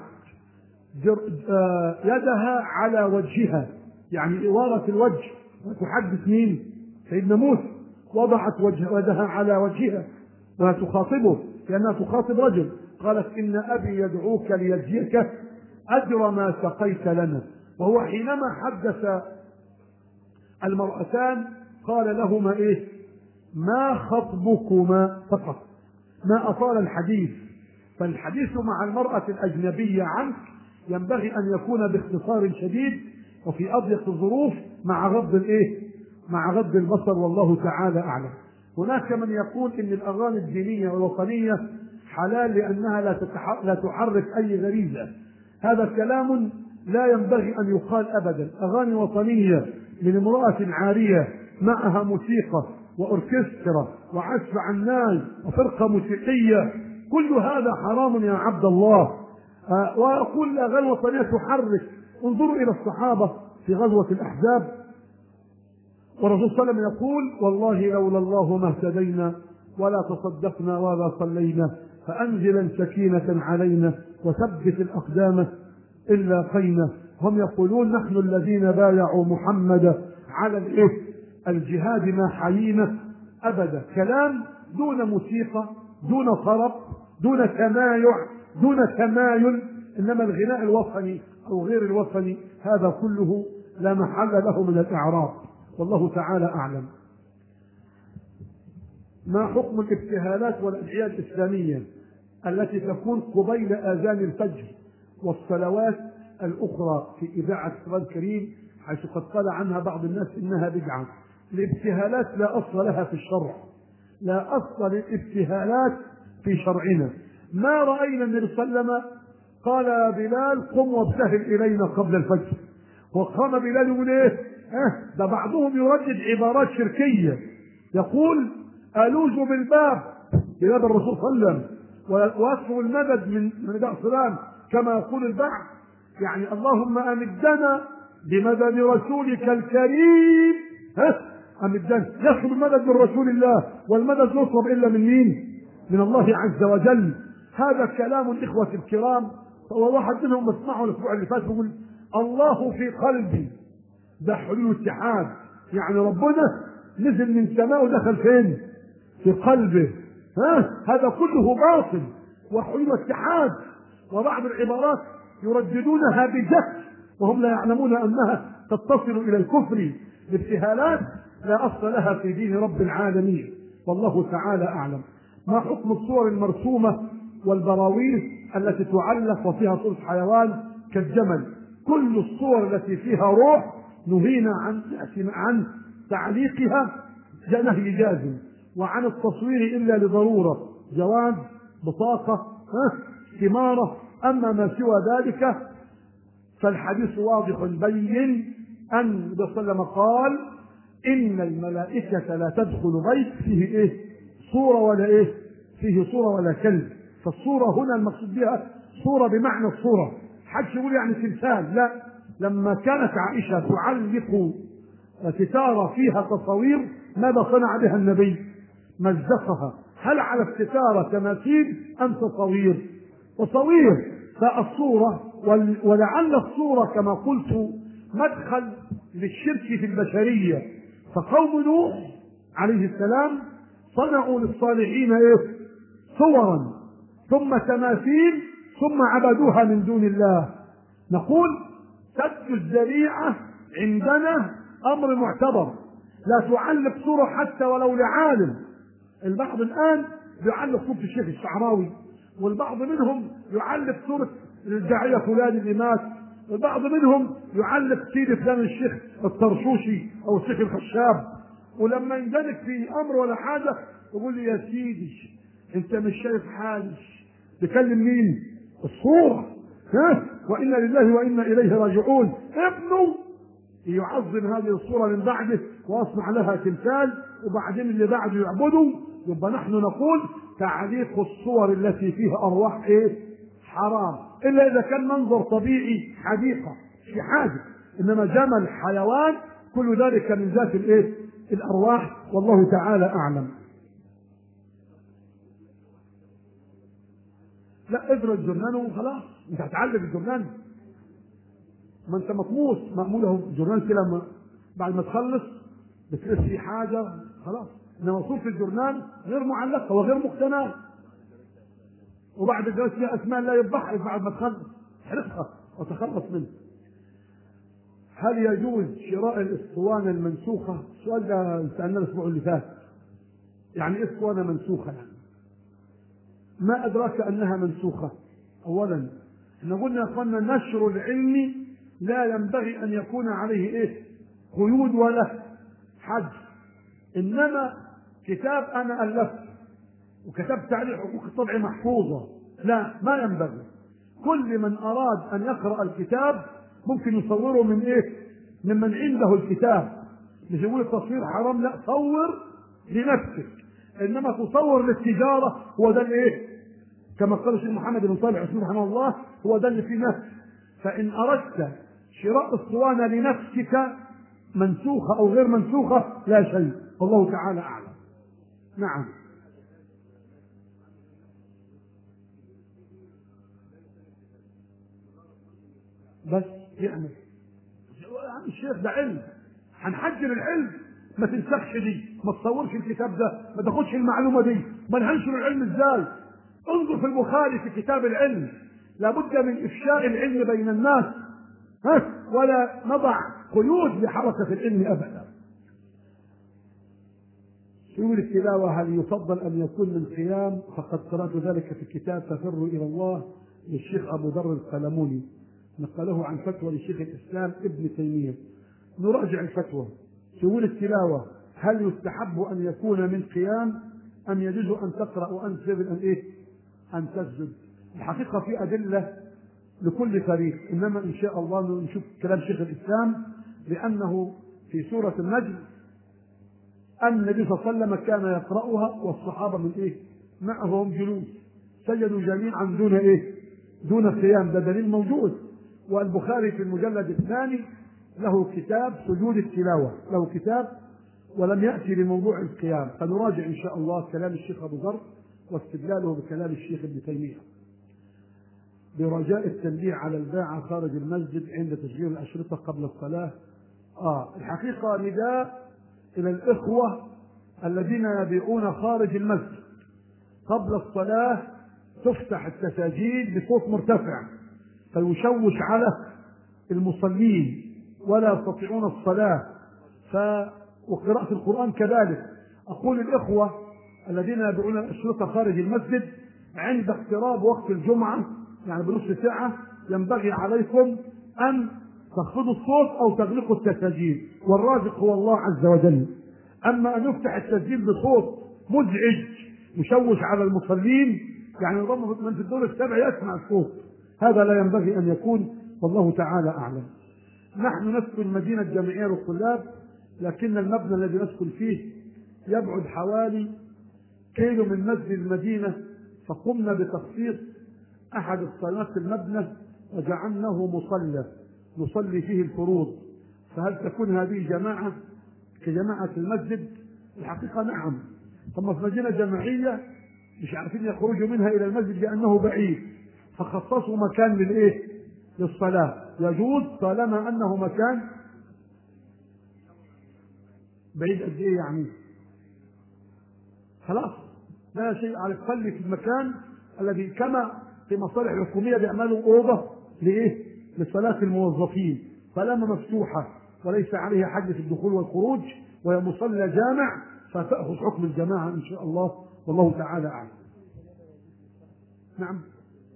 يدها على وجهها، يعني إوارة الوجه، وتحدث مين؟ سيدنا موسى. وضعت يدها على وجهها وتخاطبه لأنها تخاطب رجل، قالت إن أبي يدعوك ليجزيك أجر ما سقيت لنا. وهو حينما حدث المرأتان قال لهما ما خطبكما فقط، ما أطال الحديث. فالحديث مع المرأة الأجنبية عنك ينبغي أن يكون باختصار شديد وفي أضيق الظروف مع غض البصر، والله تعالى أعلم. هناك من يقول إن الأغاني الدينية والوطنية حلال لأنها لا تحرك أي غريزة. هذا كلام لا ينبغي أن يقال أبدا. أغاني وطنية من امرأة عارية معها موسيقى وأوركسترا وعزف عناي وفرقة موسيقية، كل هذا حرام يا عبد الله. وأقول الأغاني الوطنية تحرك. انظروا إلى الصحابة في غزوة الأحزاب، والرسول صلى الله عليه وسلم يقول والله لولا الله ما اهتدينا ولا تصدقنا ولا صلينا، فأنزلا سكينة علينا وثبت الأقدام إلا قينا. هم يقولون نحن الذين بايعوا محمدا على الجهاد ما حيينا أبدا. كلام دون موسيقى، دون طرب، دون تمايع، دون تمايل. إنما الغناء الوطني أو غير الوطني هذا كله لا محل له من الإعراب، والله تعالى أعلم. ما حكم الابتهالات والأدعية الإسلامية؟ التي تكون قبيل آذان الفجر، والصلوات الأخرى في إذاعة القرآن الكريم، حيث قد قال عنها بعض الناس إنها بدعة. الابتهالات لا أصل لها في الشرع، لا أصل للابتهالات في شرعنا. ما رأينا النبي صلى الله عليه وسلم قال يا بلال قم وابتهل إلينا قبل الفجر، وقام بلال يقول إيه؟ ده بعضهم يردد عبارات شركية، يقول ألوذ بالباب بباب الرسول صلى الله عليه وسلم وأطلب المدد من دار السلام كما يقول البعض، يعني اللهم أمدنا بمدد رسولك الكريم. أمدنا، يطلب المدد من رسول الله، والمدد يطلب إلا من مين؟ من الله عز وجل. هذا كلام الإخوة الكرام. واحد منهم اسمعه الأسبوع اللي فات يقول الله في قلبي، ده حلول اتحاد، يعني ربنا نزل من سماء ودخل فين؟ في قلبه. هذا كله باطل وحلول اتحاد. وبعض العبارات يرددونها بجهل وهم لا يعلمون أنها تتصل إلى الكفر. الابتهالات لا أصل لها في دين رب العالمين، والله تعالى أعلم. ما حكم الصور المرسومة والبراويز التي تعلق وفيها صورة حيوان كالجمل؟ كل الصور التي فيها روح نهينا عن تعليقها نهي جازم، وعن التصوير إلا لضرورة، جواز، بطاقة، استمارة. أما ما سوى ذلك فالحديث واضح بين أن النبي صلى الله عليه وسلم قال إن الملائكة لا تدخل بيت فيه إيه؟ صورة ولا إيه؟ فيه صورة ولا كلب. فالصورة هنا المقصود بها صورة بمعنى الصورة، حدش يقول يعني تمثال، لا. لما كانت عائشة تعلق ستارة فيها تصاوير ماذا صنع بها النبي؟ مزقها. هل على الستارة تماثيل أم تصاوير؟ تصاوير. فالصورة ولعل الصورة كما قلت مدخل للشرك في البشرية. فقوم نوح عليه السلام صنعوا للصالحين ايه؟ صورا ثم تماثيل ثم عبدوها من دون الله. نقول سد الذريعة عندنا أمر معتبر، لا تعلق صورة حتى ولو لعالم. البعض الآن يعلق صورة الشيخ الشعراوي، والبعض منهم يعلق صورة الداعية فلان اللي مات، والبعض منهم يعلق سيد فلان الشيخ الطرشوشي أو الشيخ الخشاب. ولما يندلك في أمر ولا حاجة يقول لي يا سيدي أنت مش شايف حاجة، تكلم مين؟ الصورة. وإنا لله وإنا إليه راجعون. ابنه يعظم هذه الصورة من بعده وأصنع لها تمثال، وبعدين اللي بعده يعبده. يبقى نحن نقول تعليق الصور التي فيها أرواح إيه؟ حرام، إلا إذا كان منظر طبيعي حديقة في حاجة، إنما جمل حيوان كل ذلك من ذات الإيه؟ الأرواح، والله تعالى أعلم. لا اضرب الجرنان وخلاص، انت هتعلق الجرنان، ما انت مطموس مأموله جرنان كده، بعد ما تخلص بتقيس فيه حاجة خلاص. انما صورة الجرنان غير معلقة وغير مقتنعة، وبعد الجواز فيها اسماء لا يذبحها بعد ما تخلص، احرقها وتخلص منها. هل يجوز شراء الاسطوانة المنسوخة؟ السؤال ده سألناه الاسبوع اللي فات. يعني ايه اسطوانة منسوخة؟ يعني ما أدراك أنها منسوخة؟ أولا احنا قلنا يا أخوانا نشر العلم لا ينبغي أن يكون عليه إيه؟ قيود ولا حد. إنما كتاب أنا ألفت وكتبت عليه حقوق الطبع محفوظة، لا، ما ينبغي. كل من أراد أن يقرأ الكتاب ممكن يصوره من إيه؟ ممن عنده الكتاب. مش يقول التصوير حرام، لا، صور لنفسك. إنما تصور للتجارة هو ده الإيه؟ كما قال الشيخ محمد بن صالح العثيمين رحمه الله، هو ده اللي فيه نفس. فإن أردت شراء الصوانة لنفسك منسوخة أو غير منسوخة لا شيء، والله تعالى أعلم. نعم. بس يعني الشيخ ده علم، هنحجر العلم، ما تنسخش دي، ما تصورش الكتاب ده، ما تاخدش المعلومة دي، ما ننشر العلم ازاي؟ انظر في البخاري في كتاب العلم، لابد من إفشاء العلم بين الناس، ولا نضع قيود لحركة العلم أبدا. يقول التلاوة هل يفضل أن يكون من قيام؟ فقد قرأت ذلك في كتاب تفروا إلى الله للشيخ أبو ذر القلموني، نقله عن فتوى للشيخ الإسلام ابن تيمية. نراجع الفتوى. يقول التلاوة هل يستحب أن يكون من قيام أم يجوز أن تقرأ وأنت أن تسجد؟ الحقيقة في أدلة لكل فريق، إنما إن شاء الله نشوف كلام شيخ الإسلام، لأنه في سورة النجم أن النبي صلى الله عليه وسلم كان يقرأها والصحابة من معهم جلوس، سجدوا جميعا دون قيام. ده دليل موجود. والبخاري في المجلد الثاني له كتاب سجود التلاوة، له كتاب ولم يأتي بموضوع القيام. فنراجع إن شاء الله كلام الشيخ أبو ذر واستدلاله بكلام الشيخ ابن تيمية. برجاء التنبيه على الباعة خارج المسجد عند تشغيل الأشرطة قبل الصلاة. الحقيقة نداء إلى الإخوة الذين يبيعون خارج المسجد قبل الصلاة تفتح التساجيل بصوت مرتفع فيشوش على المصلين ولا يستطيعون الصلاة، وقراءة القرآن كذلك. أقول الإخوة الذين يبيعون الأشرطة خارج المسجد عند اقتراب وقت الجمعة يعني بنصف ساعة ينبغي عليكم أن تخفضوا الصوت أو تغلقوا التسجيل، والرازق هو الله عز وجل. أما أن يفتح التسجيل بصوت مزعج يشوش على المصلين، يعني من في الدور السابع يسمع الصوت، هذا لا ينبغي أن يكون، والله تعالى أعلم. نحن نسكن مدينة جامعية للطلاب، لكن المبنى الذي نسكن فيه يبعد حوالي كيلو من مسجد المدينة، فقمنا بتخصيص أحد الصالات في المبنى وجعلناه مصلى نصلي فيه الفروض. فهل تكون هذه جماعة كجماعة المسجد؟ الحقيقة نعم. ثم في مدينة جامعية مش عارفين يخرجوا منها إلى المسجد لأنه بعيد، فخصصوا مكان للصلاة. يجوز طالما أنه مكان بعيد. قد إيه يعني؟ خلاص لا شيء على الخلي في المكان الذي كما في مصالح الحكومية بيعملوا أوضة لصلاة الموظفين، فلما مفتوحة وليس عليها حد في الدخول والخروج وهي مصلى جامع فتأخذ حكم الجماعة إن شاء الله، والله تعالى أعلم. نعم.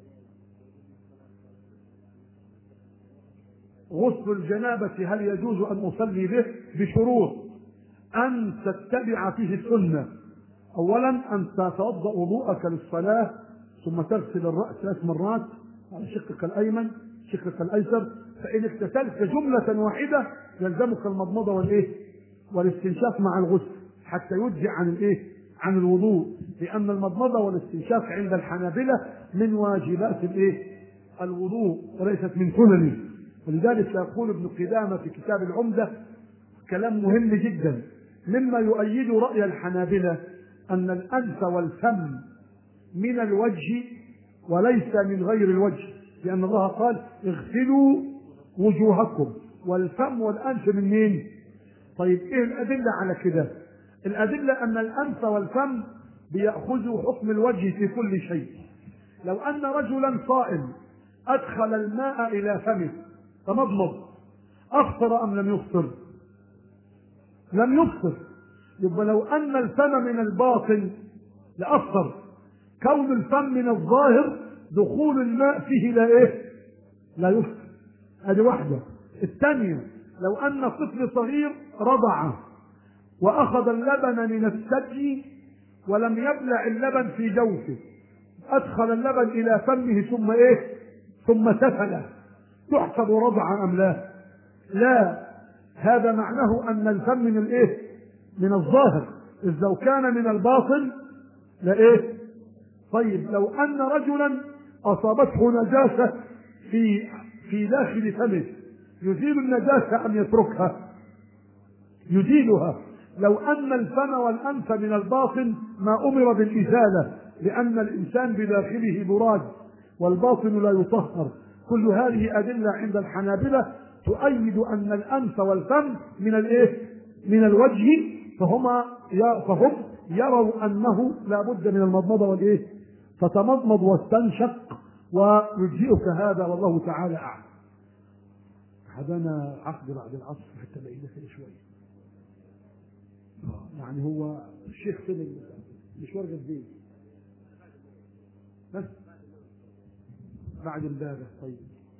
غسل الجنابة هل يجوز أن أصلي به؟ بشروط أن تتبع فيه السنة. أولا أن تتوضأ وضوءك للصلاة ثم تغسل الرأس 3 مرات على شقك الأيمن شقك الأيسر، فإن اغتسلت جملة واحدة يلزمك المضمضة والاستنشاق مع الغسل حتى يجزئ عن الوضوء، لأن المضمضة والاستنشاق عند الحنابلة من واجبات الوضوء وليست من سننه. ولذلك يقول ابن قدامة في كتاب العمدة كلام مهم جدا، مما يؤيد رأي الحنابلة أن الأنف والفم من الوجه وليس من غير الوجه، لأن الله قال اغسلوا وجوهكم، والفم والأنف من مين؟ طيب إيه الأدلة على كده؟ الأدلة أن الأنف والفم بيأخذوا حكم الوجه في كل شيء. لو أن رجلا صائم أدخل الماء إلى فمه تمضمض، أفطر أم لم يفطر؟ لم يفطر. يبقى لو أن الفم من الباطن لأفطر. كون الفم من الظاهر دخول الماء فيه لا يفطر. هذه واحدة. الثانية لو أن طفل صغير رضع وأخذ اللبن من الثدي ولم يبلع اللبن في جوفه، أدخل اللبن إلى فمه ثم سفله، تحسب رضع أم لا؟ لا. هذا معناه أن الفم من الظاهر، إذ لو كان من الباطن طيب لو أن رجلا أصابته نجاسة في داخل فمه يزيل النجاسة أم يتركها؟ يزيلها. لو أن الفم والأنف من الباطن ما أمر بالإزالة، لأن الإنسان بداخله براد والباطن لا يطهر. كل هذه أدلة عند الحنابلة تؤيد أن الأنف والفم من الوجه، فهم يروا أنه لا بد من المضمضة فتمضمض واستنشق ويجزئك هذا، والله تعالى أعلم. حدنا عقد بعد العصر حتى بعيد شوي. يعني هو الشيخ فين المشوار قد ايه؟ بس بعد امبارح. طيب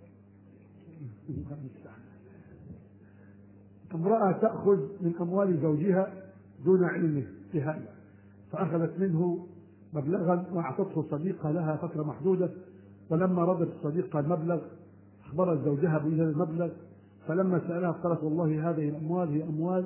امرأة تأخذ من أموال زوجها دون علمه بهذا، فأخذت منه مبلغا وأعطته صديقة لها فترة محدودة، ولما ردت الصديقة المبلغ أخبرت زوجها بهذا المبلغ، فلما سألها قالت والله هذه الأموال هي أموال.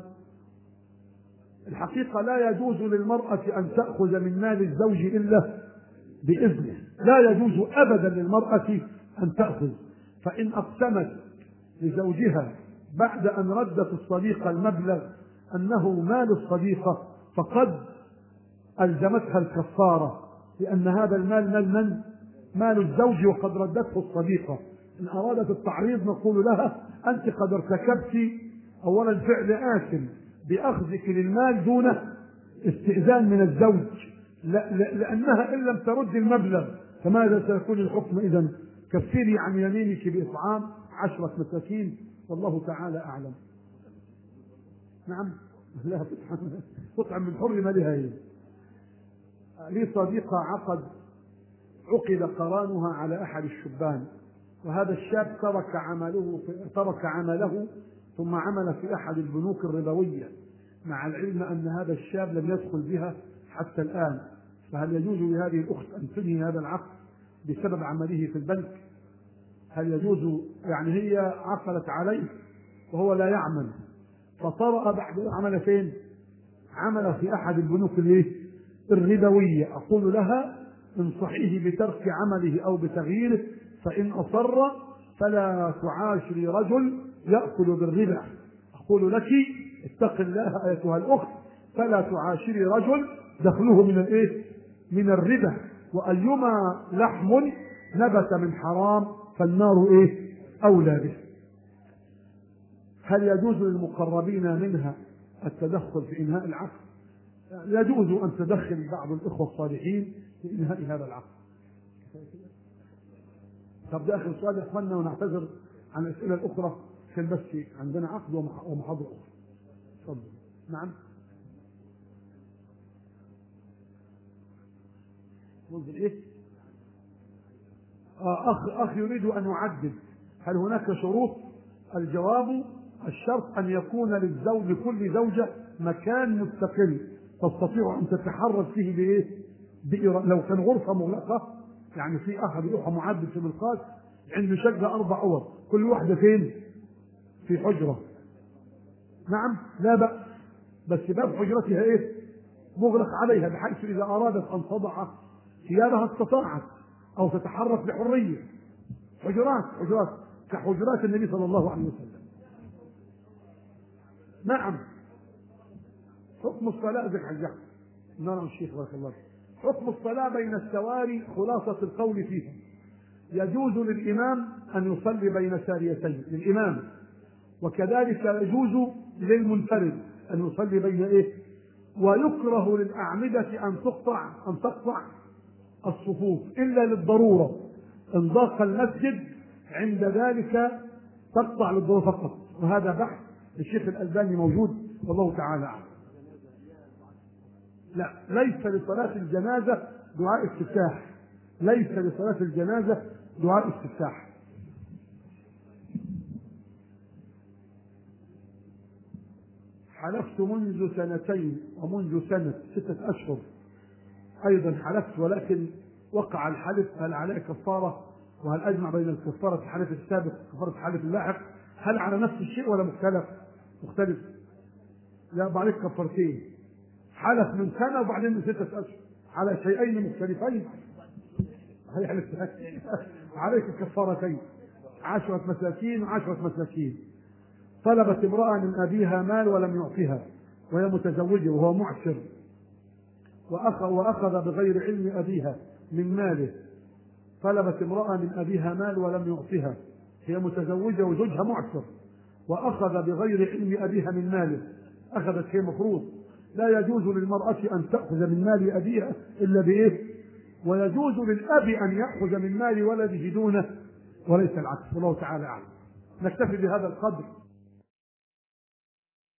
الحقيقة لا يجوز للمرأة أن تأخذ من مال الزوج إلا بإذنه، لا يجوز أبدا للمرأة أن تأخذ. فإن أقسمت لزوجها بعد أن ردت الصديقة المبلغ أنه مال الصديقة فقد ألزمتها الكفارة، لأن هذا المال مال مال الزوج وقد ردته الصديقة. إن أرادت التعريض نقول لها أنت قد ارتكبت أولا فعل آثم بأخذك للمال دون استئذان من الزوج، لأنها إن لم ترد المبلغ فماذا سيكون الحكم إذن؟ كفري عن يمينك بإطعام 10 مساكين، والله تعالى أعلم. نعم، لا تطعم من حر مالها. لي صديقة عقد قرانها على أحد الشبان، وهذا الشاب ترك عمله ثم عمل في أحد البنوك الربوية، مع العلم أن هذا الشاب لم يدخل بها حتى الآن. فهل يجوز لهذه الأخت أن تنهي هذا العقد بسبب عمله في البنك؟ هل يجوز؟ يعني هي عقدت عليه وهو لا يعمل، فطرأ بعد عمل فين؟ عمل في أحد البنوك الربوية. أقول لها انصحيه بترك عمله أو بتغييره، فإن أصر فلا تعاشري رجل يأكل بالربا. أقول لك اتق الله أيتها الأخت، فلا تعاشري رجل دخله من الربا، وأيما لحم نبت من حرام فالنار أولى به. هل يجوز للمقربين منها التدخل في إنهاء العقد؟ يجوز أن تدخل بعض الإخوة الصالحين في إنهاء هذا العقد. طب ده آخر سؤال يا إخواننا، ونعتذر عن الأسئلة الأخرى، كان بس عندنا عقد ومحاضرة أخرى. تفضل. نعم. منذ إيه؟ أخ يريد أن يعدد، هل هناك شروط؟ الجواب: الشرط أن يكون لكل زوجة مكان مستقل تستطيع أن تتحرك فيه لو كان غرفة مغلقة، يعني في أحد يروح معدد في ملقاة عنده شقة 4 أوض، كل واحدة فين؟ في حجرة. نعم، لا بأس، بس باب حجرتها مغلق عليها، بحيث إذا أرادت أن تضع ثيابها استطاعت، أو تتحرك بحرية. حجرات كحجرات النبي صلى الله عليه وسلم. نعم. حكم الصلاة ذكر الجحر. نعم الشيخ بارك الله. حكم الصلاة بين السواري، خلاصة القول فيه: يجوز للإمام أن يصلي بين ساريتين للإمام، وكذلك يجوز للمنفرد أن يصلي بين ويكره للأعمدة أن تقطع الصفوف إلا للضرورة. إن ضاق المسجد عند ذلك تقطع للضرورة فقط، وهذا بحث الشيخ الألباني موجود، والله تعالى أعلم. لا، ليس لصلاة الجنازة دعاء استفتاح، ليس لصلاة الجنازة دعاء استفتاح. حلفت منذ 2 ومنذ 6 أشهر أيضا حلفت، ولكن وقع الحلف، هل عليه كفارة؟ وهل أجمع بين الكفارة في الحلف السابق وكفارة الحلف اللاحق؟ هل على نفس الشيء ولا مختلف؟ لا، عليك كفارتين: حلف من 1 وبعدين من 6 أشهر على شيئين مختلفين. عليك كفارتين: 10 مساكين و10 مساكين. طلبت امرأة من أبيها مال ولم يعطها، وهي متزوجة وهو معسر، وأخذ بغير علم أبيها من ماله. طلبت امرأة من أبيها مال ولم يعطها، هي متزوجة وزوجها معسر، وأخذ بغير علم أبيها من ماله. أخذت هي مفروض. لا يجوز للمرأة أن تأخذ من مال أبيها إلا ويجوز للأب أن يأخذ من مال ولده دونه، وليس العكس، والله تعالى أعلم. نكتفي بهذا القدر.